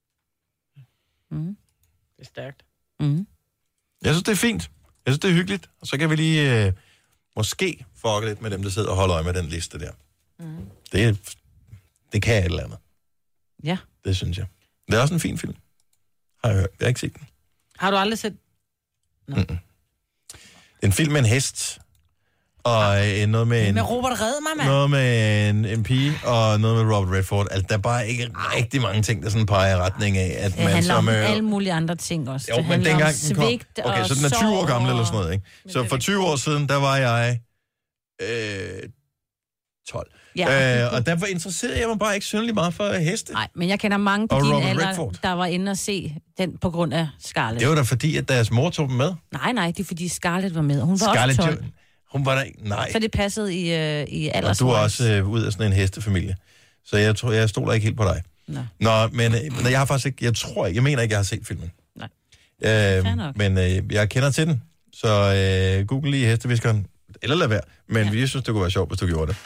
Mm. Det er stærkt. Mm. Jeg synes, det er fint. Jeg synes, det er hyggeligt. Og så kan vi lige øh, måske fucke lidt med dem, der sidder og holder øje med den liste der. Mm. Det, det kan et eller andet. Ja. Det synes jeg. Det er også en fin film. Har jeg hørt. Jeg har ikke set den. Har du aldrig set? No. Det er en film med en hest. Og øh, noget med en... Med Robert Redmer, mand. Noget med en, en pige, og noget med Robert Redford. Altså, der er bare ikke rigtig mange ting, der sådan peger i retning af, at det man handler som... om Øh... alle mulige andre ting også. Jo, det men handler dengang om svigt kom... Okay, og så den er tyve år gammel eller sådan noget, ikke? Men Så for tyve år siden, der var jeg... Øh... tolv. Ja. Øh, og derfor interesserede jeg mig bare ikke synderligt meget for heste. Nej, men jeg kender mange på og din Robert alder, Redford. der var inde og se den på grund af Scarlett. Det var da fordi, at deres mor tog dem med. Nej, nej, det er fordi Scarlett var med. Hun var Scarlett også tolv. Jo... Hun var der ikke... Nej. Så det passede i, øh, i alders. Og du er også øh, ud af sådan en hestefamilie. Så jeg tror, jeg stoler ikke helt på dig. Nå. Nå, men øh, jeg har faktisk ikke... Jeg tror ikke... Jeg mener ikke, jeg har set filmen. Nej. Øh, men øh, jeg kender til den. Så øh, google lige hesteviskeren. Eller lad være. Men ja. Vi synes, det kunne være sjovt, hvis du gjorde det.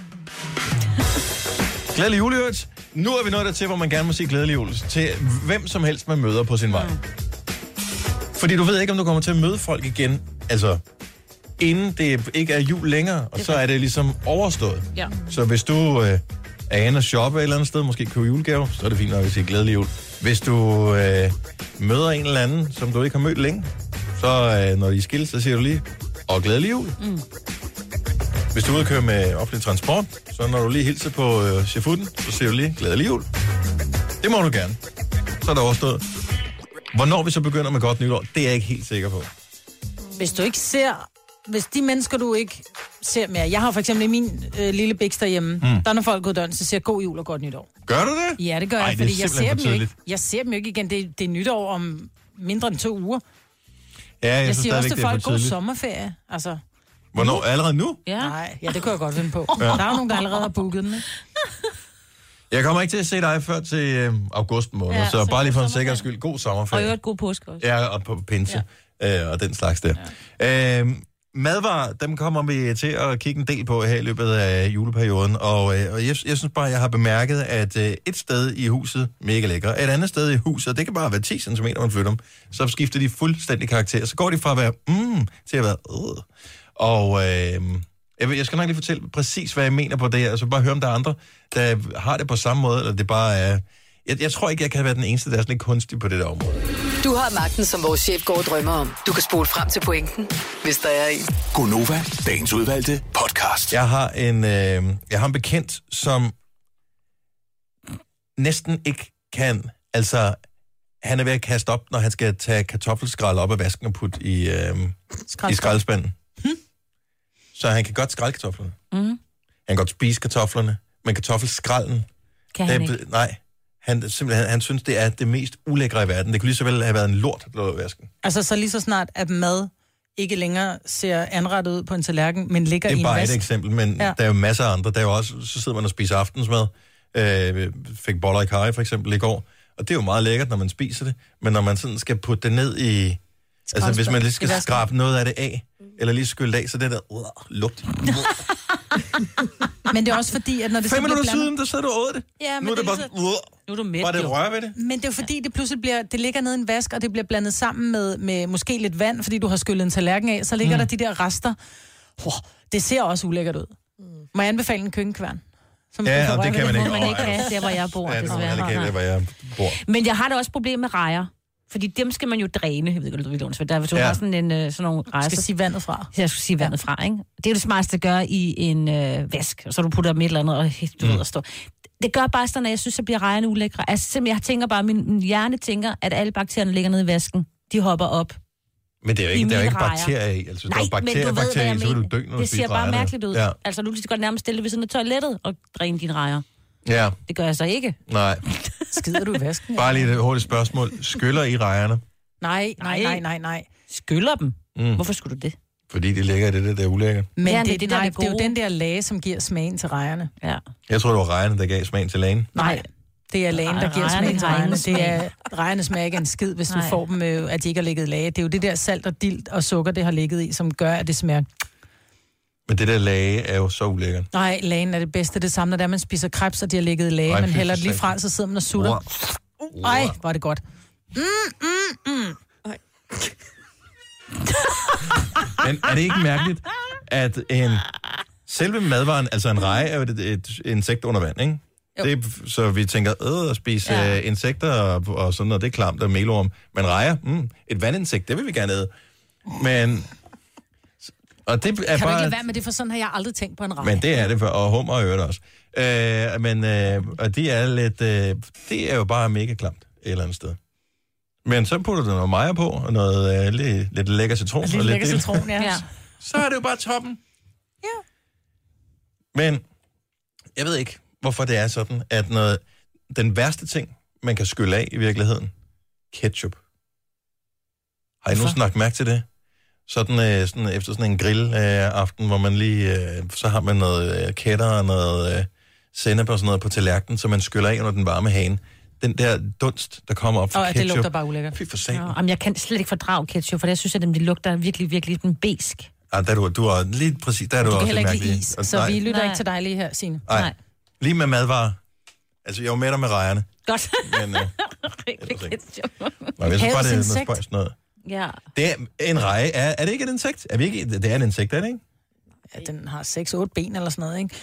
Glædelig jul, Jørgens. Nu er vi nået dertil, hvor man gerne må sige glædelig jul til hvem som helst, man møder på sin vej. Mm. Fordi du ved ikke, om du kommer til at møde folk igen, altså inden det ikke er jul længere, og så er det ligesom overstået. Ja. Så hvis du øh, er inde og shoppe et eller andet sted, måske købe julegave, så er det fint nok at sige glædelig jul. Hvis du øh, møder en eller anden, som du ikke har mødt længe, så øh, når de er skilt, så siger du lige, og glædelig jul. Mm. Hvis du er ude at køre med offentlig transport, så når du lige hilser på øh, chafutten, så siger du lige, glædelig jul. Det må du gerne. Så er det overstået. Hvornår vi så begynder med godt nytår, det er jeg ikke helt sikker på. Hvis du ikke ser... Hvis de mennesker, du ikke ser mere... Jeg har for eksempel i min øh, lille biks derhjemme, mm. der når folk går døren, så siger god jul og godt nytår. Gør du det? Ja, det gør Ej, jeg, det fordi jeg ser, dem jo ikke, jeg ser dem jo ikke igen. Det, det er nytår om mindre end to uger. Ja, jeg, jeg synes siger også til folk, god tidligt. sommerferie. Altså... Hvornår? Allerede nu? Ja. Nej, ja, det kunne jeg godt finde på. Ja. Der er jo nogen, der allerede har booket den, ikke? Jeg kommer ikke til at se dig før til øh, august måned, ja, så, så bare lige for en sikkerheds skyld, god sommerferie. Og jo et god påske også. Ja, og på pinse, ja. øh, og den slags der. Ja. Øh, madvarer, dem kommer vi til at kigge en del på her i løbet af juleperioden, og, øh, og jeg, jeg synes bare, jeg har bemærket, at øh, et sted i huset, mega lækker, et andet sted i huset, og det kan bare være ti centimeter, man flytter dem, så skifter de fuldstændig karakter. Så går de fra at være mm, til at være øh. Og øh, jeg, jeg skal nok lige fortælle præcis, hvad jeg mener på det her. Altså bare høre, om der er andre, der har det på samme måde, eller det bare er... Jeg, jeg tror ikke, jeg kan være den eneste, der er sådan lidt kunstig på det der område. Du har magten, som vores chef går og drømmer om. Du kan spole frem til pointen, hvis der er en. Gonova, dagens udvalgte podcast. Jeg har en, øh, jeg har en bekendt, som næsten ikke kan... Altså, han er ved at kaste op, når han skal tage kartoffelskrald op af vasken og putte i, øh, i skraldespanden. Hmm? Så han kan godt skrælle kartoflerne. Mm. Han kan godt spise kartoflerne, men kartoffelskralden... Kan han ikke? Nej. Han, simpelthen, han, han synes, det er det mest ulækre i verden. Det kunne lige så vel have været en lort, der lå i vasken. Altså, så lige så snart, at mad ikke længere ser anrettet ud på en tallerken, men ligger i en vask. Det er bare et eksempel, men ja. Der er jo masser af andre. Der er jo også, så sidder man og spiser aftensmad. Øh, fik boller i karry for eksempel i går. Og det er jo meget lækkert, når man spiser det. Men når man sådan skal putte det ned i... Altså, hvis man lige skal skrabe noget af det af, eller lige skylde af, så det der uh, lugt. Men det er også fordi, at når det Fem så minutter bliver blandet... siden, der sad du og åd det. Ja, nu er det bare... Så... Uh, nu er du mæt, bare det rører ved det. Men det er jo fordi, det pludselig bliver... Det ligger nede i en vask, og det bliver blandet sammen med, med måske lidt vand, fordi du har skyllet en tallerken af. Så ligger mm. der de der rester. Oh, det ser også ulækkert ud. Mm. Må jeg anbefale en køkkenkværn? Som Ja, skal og det røre kan ved man den ikke. måde. man ikke kan, der hvor jeg bor, Ja, desværre. det kan Nej. det, hvor jeg bor. Men jeg har da også problemer med rejer. Fordi dem skal man jo dræne. Jeg ved ikke, om du ved, der er jo Ja. ja. sådan, en, øh, sådan nogle rejer. Du skal sige vandet fra. Jeg skulle sige vandet fra, ikke? Det er jo det smarteste at gøre i en øh, vask, og så du putter dem et eller andet, og du mm. ved at stå. Det gør bare sådan, at jeg synes, at bliver rejerne ulækre. Altså, simpelthen, jeg tænker bare, min, min hjerne tænker, at alle bakterierne ligger nede i vasken. De hopper op. Men det er jo I ikke, der er jo ikke mine rejer. bakterier i. Altså, Nej, der er bakterier, men du ved, bakterier, hvad så jeg vil du mener. dø, når du Det ser spiser bare rejerne. mærkeligt ud. Ja. Altså, du lige så godt nærmest stille ved sådan et toilettet og dræne dine rejer. Ja, Det gør jeg så ikke. nej. Skider du i vasken? Bare lige et hurtigt spørgsmål. Skyller I rejerne? Nej, nej, nej, nej, nej. Skyller dem. Mm. Hvorfor skulle du det? Fordi de ligger i det, der, der er ulækkert. Men Ja, det, men det, det der nej, er det det er jo gode. den der lage, som giver smagen til rejerne. Ja. Jeg tror, det var rejerne, der gav smagen til lægen. Nej, det er lagen, der Nej, giver rejerne smagen til har rejerne. ingen Det er, rejerne smager ikke en skid, hvis du Nej. får dem, øh, at de ikke har ligget i lage. Det er jo det der salt og dild og sukker, det har ligget i, som gør, at det smager. Men det der lage er jo så ulækkert. Nej, lagen er det bedste. Det samme, når det er, man spiser krebs, og de har ligget i lage. Ej, Man fy hælder for det lige satan. fra, så sidder man og sutter. Ej, hvor er det godt. Men er det ikke mærkeligt, at en... Selve madvaren, altså en reje, er jo et, et insekt under vand, ikke? Det er, så vi tænker, øh, at spise ja. uh, insekter og, og sådan noget, det er klamt og melorm. Men rejer, mm, et vandinsekt, det vil vi gerne æde. Men... Og det er Kan du bare... ikke lade være med det, for sådan har jeg aldrig tænkt på en reje. Men det er det, for, og hummer og øvrigt også. Øh, men øh, og de er lidt... Øh, det er jo bare mega klamt et eller andet sted. Men så putter du noget majer på, og noget øh, lidt, lidt lækker citron. Lidt og lækker dild. citron, ja. Ja. Så er det jo bare toppen. Ja. Men jeg ved ikke, hvorfor det er sådan, at noget, den værste ting, man kan skylle af i virkeligheden, ketchup. Har I nu snakket mærke til det? Sådan, øh, sådan efter sådan en grillaften, øh, hvor man lige, øh, så har man noget øh, kætter og noget øh, sennep og sådan noget på tallerkenen, så man skyller af under den varme hane. Den der dunst, der kommer op fra Og ketchup. det lugter bare ulækkert. Fy for satan. Ja, jamen, jeg kan slet ikke fordrage ketchup, for jeg synes, at de lugter virkelig, virkelig den besk. Ja, der er du, du er lige præcis, der er du, Du også kan heller ikke lide mærkelig. is, Og så nej, vi lytter Nej. ikke til dig lige her, Signe. nej. Nej. Lige med madvarer. Altså, jeg var med dig med rejerne, Godt. men... Øh, Rigtig ketchup. nej, jeg synes bare, det er noget Havets spøjs noget. Ja. Det er en reje. Er, er det ikke et insekt? Er vi ikke, det er et insekt, er det ikke? Ja, den har seks otte ben eller sådan noget, ikke?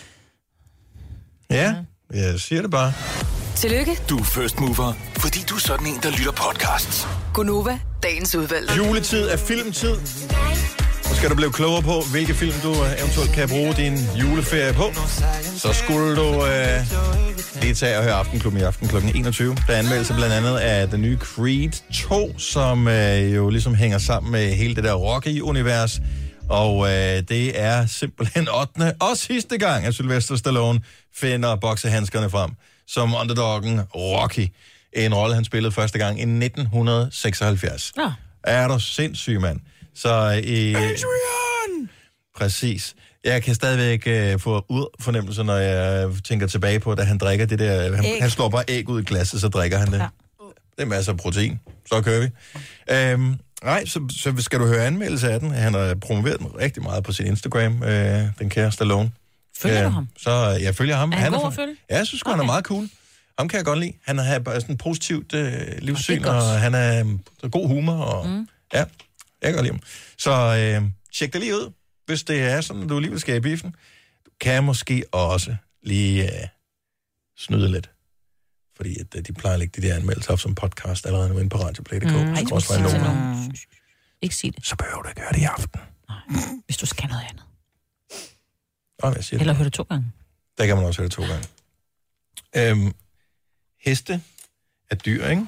Ja, jeg siger det bare. Tillykke, Du er first mover, fordi du er sådan en, der lytter podcasts. Gunova, dagens udvalgte. Juletid er filmtid. Så skal du blive klogere på, hvilke film du eventuelt kan bruge din juleferie på. Så skulle du øh, lige tage og høre Aftenklubben i aften klokken enogtyve. Der er anmeldelse blandt andet af den nye Creed to, som øh, jo ligesom hænger sammen med hele det der Rocky-univers. Og øh, det er simpelthen ottende og sidste gang, at Sylvester Stallone finder boksehandskerne frem som underdoggen Rocky. En rolle, han spillede første gang i nitten seksoghalvfjerds. Nå. Er du sindssyg, mand? Så i... Adrian! Præcis. Jeg kan stadigvæk øh, få ud fornemmelser, når jeg tænker tilbage på, da han drikker det der... Han, han slår bare æg ud i glasset, så drikker han det. Ja. Det er masser af protein. Så kører vi. Øhm, nej, så, så skal du høre anmeldelse af den. Han har promoveret den rigtig meget på sin Instagram, øh, den kære Stallone. Følger du ham? Så øh, jeg følger ham. Er han god er, at følge? Ja, jeg synes okay. han er meget cool. Ham kan jeg godt lide. Han har bare sådan et positivt øh, livssyn, godt. og han er øh, god humor. Og, mm. Ja, jeg kan godt lide ham. Så øh, tjek det lige ud, hvis det er sådan, at du alligevel skal i biffen. Du kan måske også lige øh, snyde lidt. Fordi at, øh, de plejer at lægge de der anmeldelser op som podcast allerede nu inde på radioplay punktum d k. Mm. Ej, Så også være til nogen. nogen. Ikke sig det. Så behøver du ikke høre det i aften. Nej. Hvis du skal noget andet. Og jeg siger det. Eller høre det to gange. Der kan man også høre det to gange. Øhm, heste er dyr, ikke?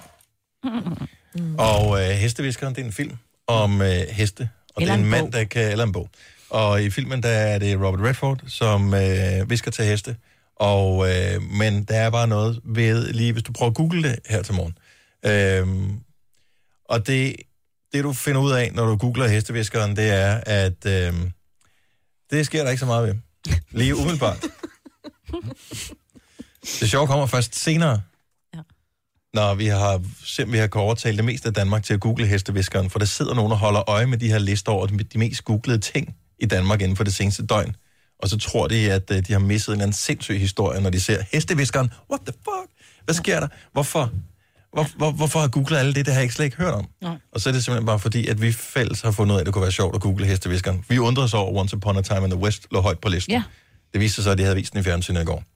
Mm. Og øh, Hesteviskeren, det er en film om øh, heste. Og Eller det er en en mand, bog. der kan... Eller en bog. Og i filmen, der er det Robert Redford, som øh, visker til heste. Og, øh, men der er bare noget ved, lige hvis du prøver at google det her til morgen. Øhm, og det, det, du finder ud af, når du googler Hesteviskeren, det er, at øh, det sker der ikke så meget ved. Lige umiddelbart. Det sjove kommer først senere. Ja. Når vi har, simpelthen vi har kan overtale det meste af Danmark til at google Hesteviskeren, for der sidder nogen og holder øje med de her lister over de, de mest googlede ting i Danmark inden for det seneste døgn. Og så tror de, at de har misset en eller anden sindssyg historie, når de ser Hesteviskeren. What the fuck? Hvad sker der? Hvorfor? Hvor, hvor, hvorfor har googlet alle det? Det har jeg ikke slet ikke hørt om. Nej. Og så er det simpelthen bare fordi, at vi fælles har fundet ud af, at det kunne være sjovt at google Hesteviskeren. Vi undrede os over Once Upon a Time in the West lå højt på listen. Ja. Det viste sig så, at de havde vist den i fjernsynet i går.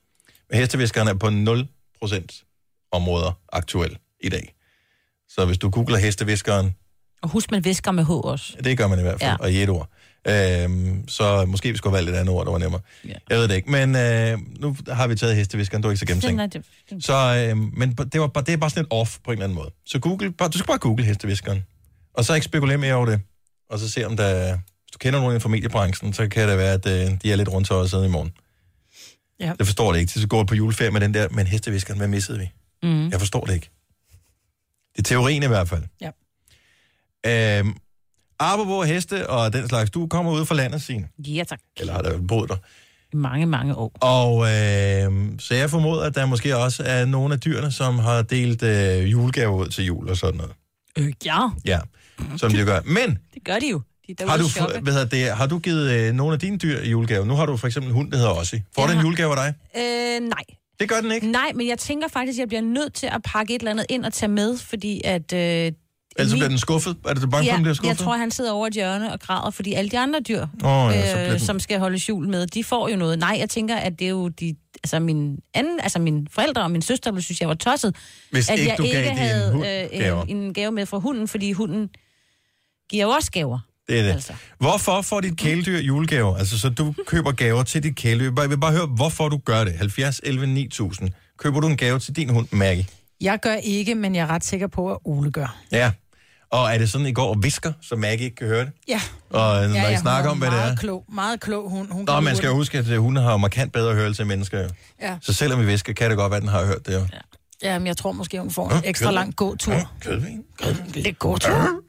Men hesteviskeren er på nul procent områder aktuel i dag. Så hvis du googler hesteviskeren... Og husk, man visker med H også. Det gør man i hvert fald, ja. Og i et ord. Øhm, så måske vi skulle valge et andet ord, der var nemmere. Ja. Jeg ved det ikke, men øh, nu har vi taget hesteviskeren, du er ikke så gennemtænkt. Så, øh, men det, var bare, det er bare sådan et off på en eller anden måde. Så Google, bare, du skal bare google hesteviskeren, og så ikke spekulere mere over det, og så se om der, hvis du kender nogen fra mediebranchen, så kan det være, at øh, de er lidt rundt og sidde i morgen. Ja. Det forstår det ikke. Så går på juleferie med den der, men hesteviskeren, hvad missede vi? Mm. Jeg forstår det ikke. Det er teorien i hvert fald. Ja. Øhm, Apropos heste og den slags, du kommer ud fra landet, Signe. Ja, tak. Eller har der boet der? Mange, mange år. Og øh, så jeg formoder, at der måske også er nogle af dyrene, som har delt øh, julegaver ud til jul og sådan noget. Øh, ja. Ja, som de gør. Men... Det gør de jo. De har, du, hvad det, har du givet øh, nogle af dine dyr i julegave? Nu har du for eksempel en hund, der hedder Ossie. Får den en julegave af dig? Øh, nej. Det gør den ikke? Nej, men jeg tænker faktisk, at jeg bliver nødt til at pakke et eller andet ind og tage med, fordi at... Øh, Altså bliver den skuffet? Er det bange ja, for, den bliver skuffet? Jeg tror, han sidder over et hjørne og græder, fordi alle de andre dyr, oh, ja, øh, den... som skal holde jul med, de får jo noget. Nej, jeg tænker, at det er jo de, altså min anden, altså mine forældre og min søster, ville synes, jeg var tosset, hvis at ikke jeg du ikke havde hund, øh, en, en gave med fra hunden, fordi hunden giver jo også gaver. Det er det. Altså. Hvorfor får dit kæledyr julegaver? Altså, så du køber gaver til dit kæledyr. Jeg vil bare høre, hvorfor du gør det. halvfjerds elleve ni tusind. Køber du en gave til din hund, Maggie? Jeg gør ikke, men jeg er ret sikker på, at Ole gør. Ja. Og er det sådan, I går og visker, så Maggie ikke kan høre det? Ja. Og når ja, I snakker om, hvad det er? Meget klog, meget klog hund. Hun Nå, man skal jo huske, at hun har markant bedre hørelse end mennesker. Jo. Ja. Så selvom vi visker, kan det godt være, at den har hørt det jo. Ja, ja men jeg tror måske, hun får en ekstra kødvin. lang gåtur. Ja, kødvin. Kødvin. Lidt gåtur.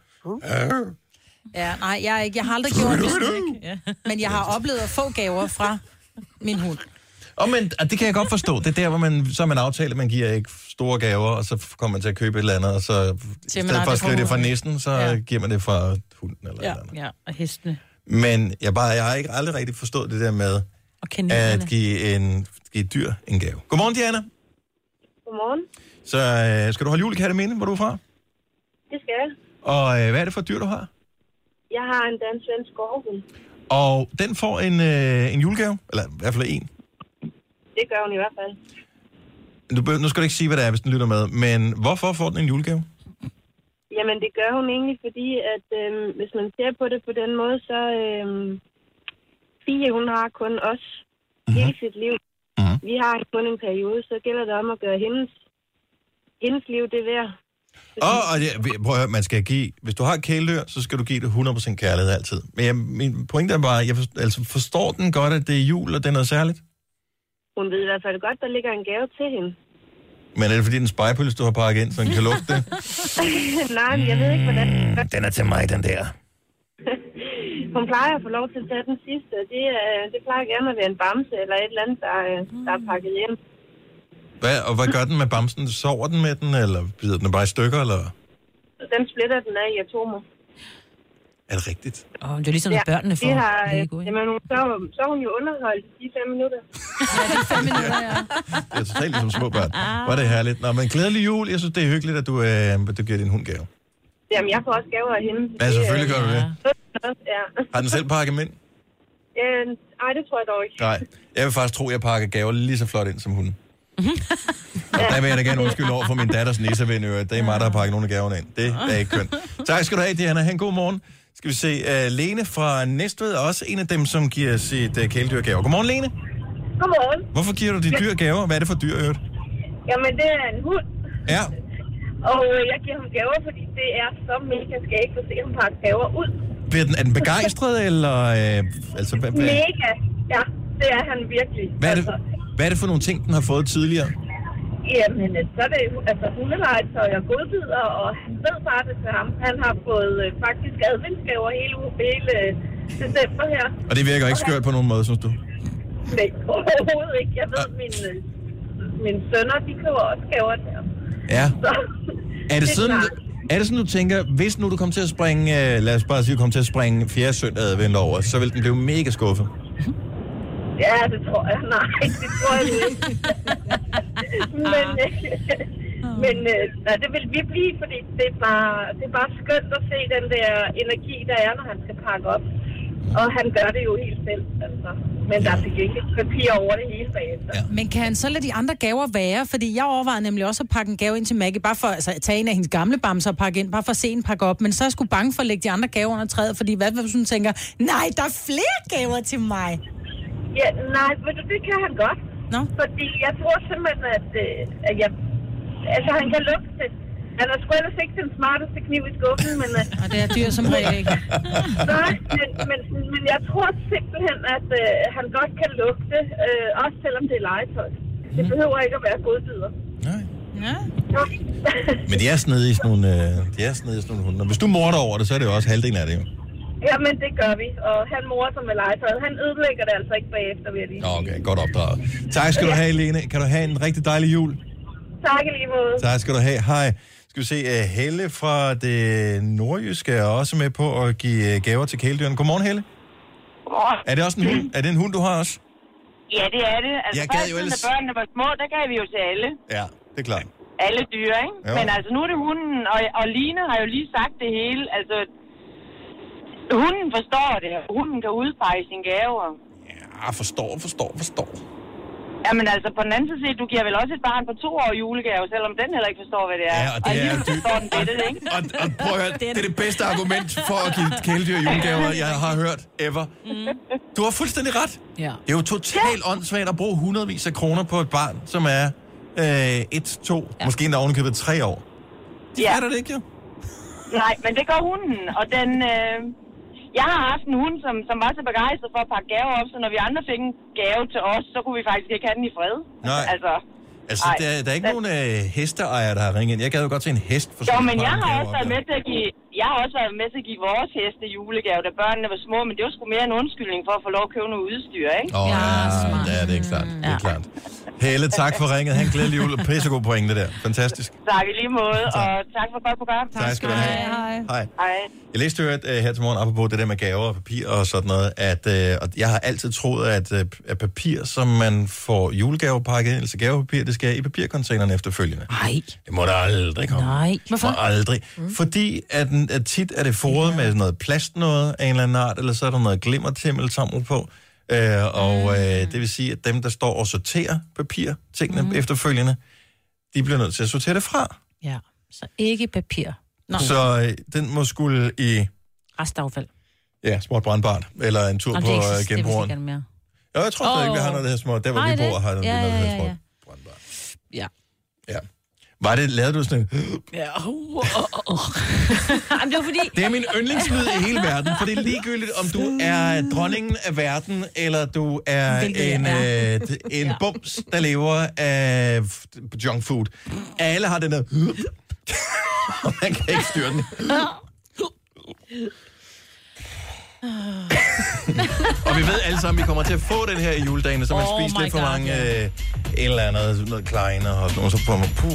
Ja, nej, jeg, ikke, jeg har aldrig gjort det. Ja. Men jeg har oplevet at få gaver fra min hund. Og men, det kan jeg godt forstå. Det er der, hvor man, så man aftalt, at man giver ikke store gaver, og så kommer man til at købe et eller andet, og så i stedet for at skrive det fra næsten, så ja. giver man det fra hunden eller ja. et eller andet. Ja, og hestene. Men jeg, bare, jeg har ikke aldrig rigtig forstået det der med at give, en, give et dyr en gave. Godmorgen, Diana. Godmorgen. Så øh, skal du holde julekatteminde, hvor du er fra? Det skal jeg. Og øh, hvad er det for et dyr, du har? Jeg har en dansk svensk gårdhund. Og den får en, øh, en julegave? Eller i hvert fald en? Det gør hun i hvert fald. Du, nu skal du ikke sige, hvad det er, hvis den lytter med, men hvorfor får den en julegave? Jamen, det gør hun egentlig, fordi at øh, hvis man ser på det på den måde, så øh, Fie, hun har kun os mm-hmm. hele sit liv. Mm-hmm. Vi har kun en periode, så gælder det om at gøre hendes, hendes liv det værd. Oh, og det, prøv at høre, man skal give, hvis du har et kæledyr, så skal du give det hundrede procent kærlighed altid. Men jeg, min pointe er bare, jeg forstår, altså forstår den godt, at det er jul, og det er noget særligt? Hun ved i hvert fald godt, der ligger en gave til hende. Men er det fordi, den spejepølse, du har pakket ind, så den kan lugte det? Nej, men jeg ved ikke, hvordan... Den er til mig, den der. Hun plejer at få lov til at tage den sidste. Det, det plejer gerne at være en bamse, eller et eller andet, der, der er pakket hjem. Hvad, og hvad gør den med bamsen? Sover den med den, eller bider den bare i stykker, eller? Den splitter den af i atomer. Er det rigtigt? Åh, oh, det er ligesom, ja, børnene får. Har, jamen, så, så er hun jo underholdt de fem minutter. Ja, de fem minutter, ja. Det er totalt ligesom små børn. Var det herligt. Nå, men glædelig jul. Jeg synes, det er hyggeligt, at du, øh, du giver din hund gave. Jamen, jeg får også gaver af hende. Ja, selvfølgelig gør du det. Ja. Har den selv pakket dem ind? Øh, ej, det tror jeg dog ikke. Nej, jeg vil faktisk tro, at jeg pakker gaver lige så flot ind som hunden. Og der vil jeg da gerne undskylde over for min datters nisseven. Det er mig, der har pakket nogle af gaverne ind. Det er ikke kønt. Tak skal du have, Diana. Ha' en god morgen. Skal vi se, uh, Lene fra Næstved er også en af dem, som giver sit uh, kæledyr gaver. Godmorgen, Lene. Godmorgen. Hvorfor giver du dit dyr gaver? Hvad er det for dyr, øvrigt? Jamen, det er en hund. Ja. Og øh, jeg giver ham gaver, fordi det er så mega skægt at se ham pakke gaver ud. Er den, er den begejstret, eller... Øh, altså, hvad, hvad? Mega. Ja, det er han virkelig. Hvad er, det, altså. hvad er det for nogle ting, den har fået tidligere? Jamen, så er det altså hundelegetøj og godbidder, og han ved bare det til ham. Han har fået øh, faktisk adventsgaver hele, hele december her. Og det virker ikke skørt på nogen måde, synes du? Nej, overhovedet ikke. Jeg ved, at mine, mine sønner, de køber også gaver til ham. Ja. Så, er det sådan... Er det sådan, du tænker, hvis nu du kommer til at springe, uh, lad os bare sige, du kommer til at springe fjerde søndag advent over, så vil den blive mega skuffet? Ja, det tror jeg. Nej, det tror jeg ikke. men men øh, nej, det vil vi blive, fordi det er, bare, det er bare skønt at se den der energi, der er, når han skal pakke op. Og han gør det jo helt selv, altså. Men der er til gengæld papir over det hele bagefter. Ja. Men kan han så lade de andre gaver være? Fordi jeg overvejede nemlig også at pakke en gave ind til Maggie, bare for altså, at tage en af hendes gamle bamser og pakke ind, bare for at se en pakke op. Men så er jeg sgu bange for at lægge de andre gaver under træet, fordi hvad hvis hun tænker, nej, der er flere gaver til mig. Ja, nej, men det kan han godt. Nå? Fordi jeg tror simpelthen, at, øh, at jeg... Altså, han kan lugte det. Han er sgu ellers ikke den smarteste kniv i skuffen, men... Og det er dyr som regel ikke. Nej, men, men, men jeg tror simpelthen, at øh, han godt kan lugte, øh, også selvom det er legetøj. Det behøver ikke at være godbidder. Nej. Ja. Men de er snede i sådan nogle, øh, de er snede i sådan nogle hunde. Og hvis du morder over det, så er det jo også halvdelen af det, jo. Jamen, det gør vi. Og han morer sig med legetøjet. Han ødelægger det altså ikke bagefter, vil jeg lige sige. Okay, godt opdraget. Tak skal du have, Lene. Kan du have en rigtig dejlig jul? Tak i lige måde. Tak skal du have. Hej. Skal vi se, uh, Helle fra det nordjyske er også med på at give uh, gaver til kæledyrene. Godmorgen, Helle. Godmorgen. Er det også en hund? Er det en hund, du har også? Ja, det er det. Altså, Jeg gad jo først, ellers- da børnene var små, der gav vi jo til alle. Ja, det er klart. Alle dyr, ikke? Jo. Men altså, nu er det hunden, og, og Line har jo lige sagt det hele. Altså, hunden forstår det, og hunden kan udpege sine gaver. Ja, forstår, forstår, forstår. Jamen altså, på den anden side, du giver vel også et barn på to år julegave, selvom den heller ikke forstår, hvad det er. Ja, og det er alligevel dyrt. forstår den det, ikke? Og, og prøv at høre, det er det bedste argument for at give kæledyr julegaver, jeg har hørt ever. Du har fuldstændig ret. Ja. Det er jo totalt åndssvagt at bruge hundredvis af kroner på et barn, som er øh, et, to, ja. måske endda ovenikøbet tre år. De Ja. fatter det ikke, jo. Nej, men det gør hunden, og den... Øh... Jeg har haft en hund, som, som var så begejstret for at pakke gaver op, så når vi andre fik en gave til os, så kunne vi faktisk ikke have den i fred. Nej. Altså, Altså, Ej, der, der er ikke den- nogen øh, hesteejere, der har ringet ind. Jeg gad jo godt til en hest for Jo, sådan men et jeg barn har gaver også op, været ja. med til at give, jeg har også været med til at give vores heste julegave, da børnene var små, men det var sgu mere en undskyldning for at få lov at købe noget udstyr, ikke? Åh, oh, Ja, ja, smart. ja, det er klart. Det er klart. Helle, tak for ringet. Han glædelig jul. Pissegod pointe der. Fantastisk. Tak i lige måde, Tak. og tak for et godt program. Tak skal du have. Hej. Hej. Hej. Jeg læste jo uh, her til morgen, apropos det der med gaver og papir og sådan noget, at uh, og jeg har altid troet, at, uh, at papir, som man får julegaver pakket ind, altså gavepapir, det skal i papircontaineren efterfølgende. Nej. Det må der aldrig komme. Nej. Hvorfor? Aldrig. Mm. Fordi at, at tit er det foret med noget plast noget af en eller anden art, eller så er der noget glimmertæmmeltammer på. Øh, og øh, det vil sige, at dem, der står og sorterer papirtingene mm. efterfølgende, de bliver nødt til at sortere det fra. Ja, så ikke papir. Nå. Så øh, den må skulle i Restaffald. ja, småt brandbart, eller en tur Om på det øh, eksisterer vist genbrugeren. ikke mere. Ja, jeg tror stadig ikke, vi har noget, der hedder småt. Der, hvor Nej, vi bor, det- har vi ja, noget, der ja, hedder ja, småt ja. brandbart. Ja. Ja. Var det, lavede du sådan en... Ja. Jamen, det var fordi... Det er min yndlingslyd i hele verden, for det er ligegyldigt, om du er dronningen af verden, eller du er Hvilket en, jeg øh, en Ja. bums, der lever af junk food. Alle har den der... Og man kan ikke styre den. Og vi ved alle sammen, at vi kommer til at få den her i juledagen, så man Oh spiser my lidt for God, mange ja. øh, et eller andet, noget kleiner og sådan noget, så får man... Puh.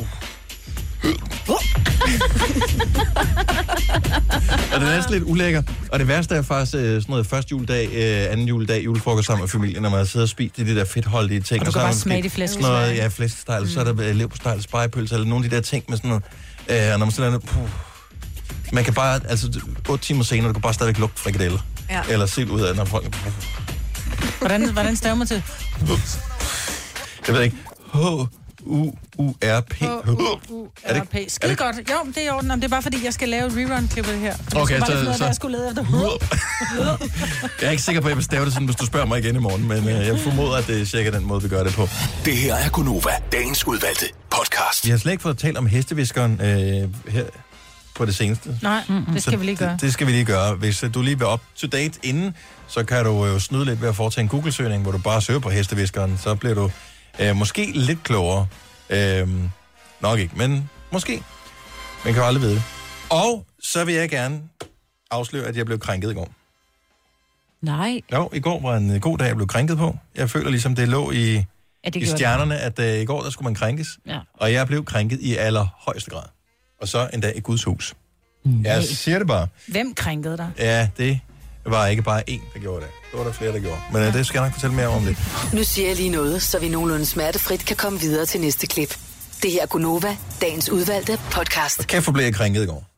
Og det er næsten lidt ulækker. Og det værste er faktisk øh, sådan noget første juledag, øh, anden juledag, julefrokost sammen med familien, når man har siddet og spist de der fedtholdige ting. Og du så kan har bare man smage måske de flæskesteg. sådan noget, ja, flæskesteg, mm. så er der øh, leverpostej, spegepølse, eller nogle af de der ting med sådan noget. Øh, og når man sådan noget, puh. Man kan bare, altså otte timer senere, du kan bare stadigvæk lugte frikadeller. Ja. Eller se ud af, når folk... Puh. Hvordan, hvordan staver man til? Jeg ved ikke. H U U R P. H U U R P. Skide godt. Jo, det er i orden. Jamen, det er bare fordi, jeg skal lave et rerun-klip af det her. Jeg Okay, skal bare så- lige finde ud af, så- hvad jeg skulle lede efter. Jeg er ikke sikker på, at jeg vil stave det sådan, hvis du spørger mig igen i morgen, men øh, jeg formoder, at det er cirka den måde, vi gør det på. Det her er Gunova, dagens udvalgte podcast. Vi har slet ikke fået talt om hesteviskeren øh, her på det seneste. Nej, det skal Så vi lige gøre. Det, det skal vi lige gøre. Hvis øh, du lige vil up to date inden, så kan du jo snyde lidt ved at foretage en Google-søgning, hvor du bare søger på hesteviskeren. Så bliver du øh, måske lidt klogere. Øh, nok ikke, men måske. Man kan jo aldrig vide det. Og så vil jeg gerne afsløre, at jeg blev krænket i går. Nej. Jo, i går var en god dag, jeg blev krænket på. Jeg føler ligesom, det lå i, Ja, det i gjorde det. stjernerne, at uh, i går, der skulle man krænkes. Ja. Og jeg blev krænket i allerhøjeste grad. Og så endda i Guds hus. Jeg siger det bare. Hvem krænkede dig? Ja, det var ikke bare én, der gjorde det. Det var der flere, der gjorde. Men uh, det skal jeg nok fortælle mere om det. Nu siger jeg lige noget, så vi nogenlunde smertefrit kan komme videre til næste klip. Det her er Gunova, dagens udvalgte podcast. Og kæft, hvor blev jeg krænket i går.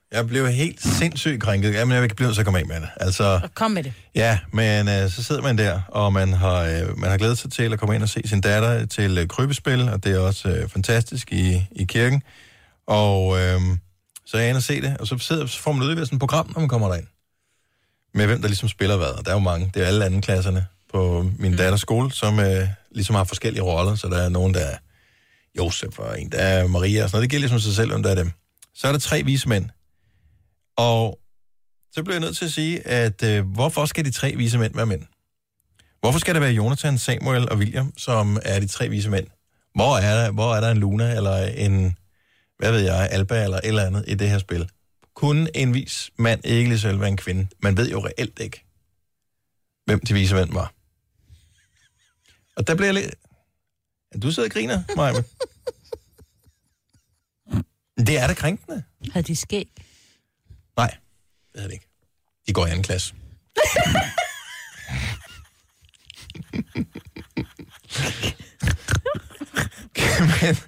Jeg blev helt sindssygt krænket. Jamen, jeg blev nødt til at komme af med det. Altså, Kom med det. ja, men øh, så sidder man der, og man har, øh, man har glædet sig til at komme ind og se sin datter til øh, krybespil, og det er også øh, fantastisk i, i kirken. Og øh, så er jeg inde og se det, og så, sidder, så får man ud i sådan et program, når man kommer derind. Med hvem der ligesom spiller hvad. Og der er jo mange. Det er alle anden klasserne på min mm. datters skole, som øh, ligesom har forskellige roller. Så der er nogen, der er Josef, og en, der er Maria, og sådan noget. Det gælder ligesom sig selv, om der er dem. Så er der tre vise mænd. Og så bliver jeg nødt til at sige, at øh, hvorfor skal de tre vise mænd være mænd? Hvorfor skal det være Jonathan, Samuel og William, som er de tre vise mænd? Hvor er der, hvor er der en Luna, eller en, hvad ved jeg, Alba, eller et eller andet i det her spil? Kunne en vis mand ikke lige selv være en kvinde? Man ved jo reelt ikke, hvem de vise mænd var. Og der bliver jeg lidt... Du sidder og griner, Maja. Det er da krænkende. Havde de skæg? Nej, det havde det ikke. De går i anden klasse. men,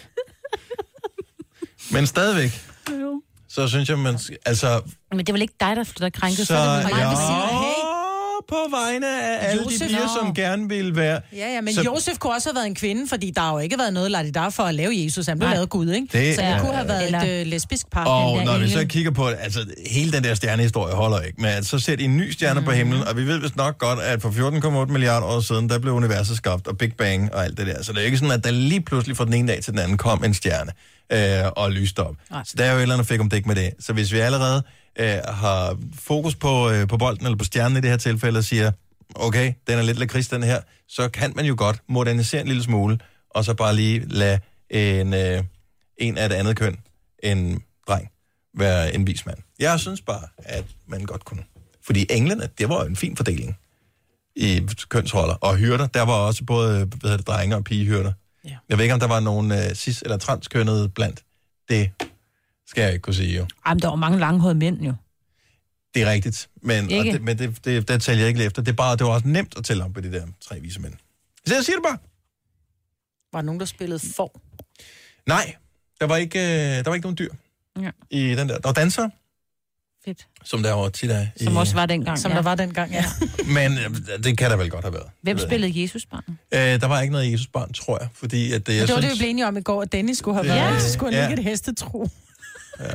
men stadigvæk, så synes jeg, man... Altså, men det er vel ikke dig, der flytter krænket? Så, så er det vel mig, ja, der siger, hey. På vegne af alle Josef, de piger, som gerne vil være... Ja, ja, men så... Josef kunne også have været en kvinde, fordi der har jo ikke været noget ladidar for at lave Jesus. Han blev lavet Gud, ikke? Det så det er... kunne have været Eller... et øh, lesbisk par. Og når vi så kigger på det, altså hele den der stjernehistorie holder ikke, men så ser de en ny stjerne mm. på himlen, og vi ved vist nok godt, at for fjorten komma otte milliarder år siden, der blev universet skabt, og Big Bang og alt det der. Så det er ikke sådan, at der lige pludselig fra den ene dag til den anden kom en stjerne øh, og lyste op. Nej. Så der er jo et eller andet fik om dæk med det. Så hvis vi allerede øh, har fokus på, øh, på bolden, eller på stjernen i det her tilfælde, og siger, okay, den er lidt lakrids, den her, så kan man jo godt modernisere en lille smule, og så bare lige lade en, øh, en af det andet køn, en dreng, være en vis mand. Jeg synes bare, at man godt kunne. Fordi englene, det var en fin fordeling i kønsroller. Og hyrder, der var også både hvad hedder det, drenge og pigehyrder. Ja. Jeg ved ikke, om der var nogen øh, cis- eller transkønnede blandt. Det skal jeg ikke kunne sige, jo. Jamen, der var mange langhårede mænd, jo. Det er rigtigt, men, og det, men det, det, det tæller jeg ikke lige efter. Det, er bare, det var også nemt at tælle om på de der tre vise mænd. Så jeg siger det bare. Var der nogen, der spillede for? Nej, der var ikke, der var ikke nogen dyr ja. i den der. Der var dansere. Fedt. Som der var tit af. Som i, også var dengang. Som ja. der var dengang, ja. Men det kan der vel godt have været. Hvem spillede Jesusbarn? Øh, der var ikke noget Jesusbarn, tror jeg. Fordi at, jeg det var synes... det, vi blev enige om i går, at Dennis skulle have været. Ja. Så skulle han ja. ikke et hestetro. Ja.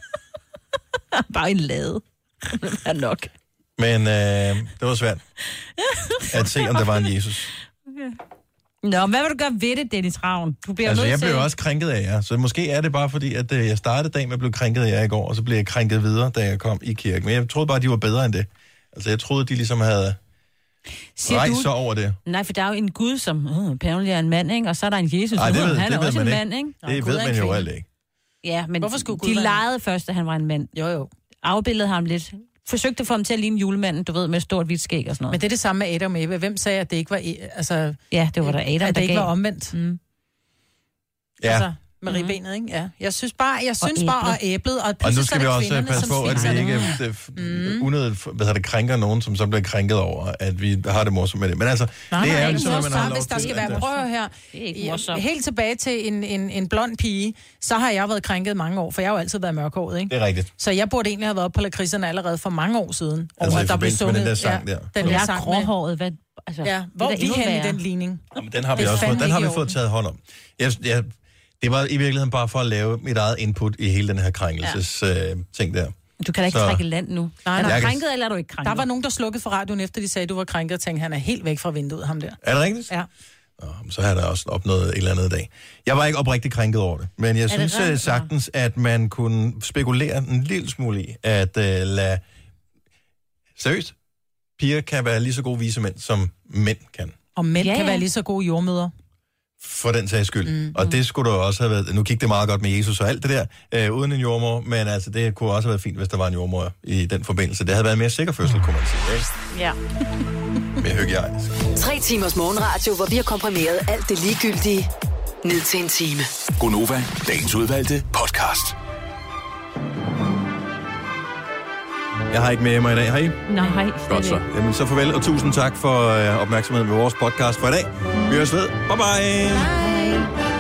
Bare en lade. Det er nok. Men øh, det var svært at se, om der var en Jesus. Okay. Nå, hvad vil du gøre ved det, Dennis Ravn? Du bliver altså, jeg til... blev også krænket af jer. Så måske er det bare fordi, at øh, jeg startede dagen med at blive krænket af jer i går, og så blev jeg krænket videre, da jeg kom i kirken. Men jeg troede bare, de var bedre end det. Altså, jeg troede, de ligesom havde rejst så over det. Nej, for der er jo en Gud, som øh, Pernille er en mand, ikke? Og så er der en Jesus, Ej, det ved, han det er ved også man en ikke. mand, ikke? Det Nå, ved man jo alt ikke. Ja, men hvorfor skulle Gud de være legede først, at han var en mand. Jo, jo. Afbildede ham lidt. Forsøgte at få ham til at ligne julemanden, du ved, med stort hvidt skæg og sådan noget. Men det er det samme med Adam og Eva. Hvem sagde, at det ikke var... Altså, ja, det var der Adam, at der det ikke gav. var omvendt. Mm. Ja. Altså, med mm-hmm. ribbenet, ikke? Ja. Jeg synes bare, jeg synes og bare, og æblet, og og nu skal vi også kvinderne, passe på, at vi ikke mm. unødigt, hvad det, krænker nogen, som så bliver krænket over, at vi har det morsomt med det. Men altså, nej, det er jo ligesom, at man har lov hvis der skal være, prøv her, I, helt tilbage til en, en, en blond pige, så har jeg været krænket mange år, for jeg har jo altid været mørkhåret, ikke? Det er rigtigt. Så jeg burde egentlig have været på lakridserne allerede for mange år siden. Altså over, i forbindelse med den der sang ja, der. Den jeg der sang gråhåret, hvad... Altså, ja, hvor er vi hen i den ligning? Jamen, den har vi også fået, den har vi fået taget hånd om. Jeg, jeg, det var i virkeligheden bare for at lave mit eget input i hele den her krænkelses ja. øh, ting der. Du kan da ikke så... trække land nu. Nej, er du krænket, eller er du ikke krænket? Der var nogen, der slukkede for radioen, efter de sagde, at du var krænket, og tænkte, han er helt væk fra vinduet, ham der. Er det rigtigt? Ja. Nå, så har der også opnået et eller andet i dag. Jeg var ikke oprigtigt krænket over det, men jeg er synes det sagtens, at man kunne spekulere en lille smule i, at uh, lade... Seriøst? Piger kan være lige så gode visemænd, som mænd kan. Og mænd ja, kan ja. være lige så gode jordmødre. For den sags skyld. Mm, og mm. det skulle der også have været... Nu gik det meget godt med Jesus og alt det der, øh, uden en jordmor, men altså, det kunne også have været fint, hvis der var en jordmor i den forbindelse. Det havde været mere sikker fødsel, kunne man sige. Ikke? Ja. Mere hygiejnisk. Tre timers morgenradio, hvor vi har komprimeret alt det ligegyldige ned til en time. Gonova, dagens udvalgte podcast. Jeg har ikke med mig i dag, har I? Nej. Godt så. Jamen, så farvel, og tusind tak for øh, opmærksomheden med vores podcast for i dag. Vi høres ved. Bye bye. Bye.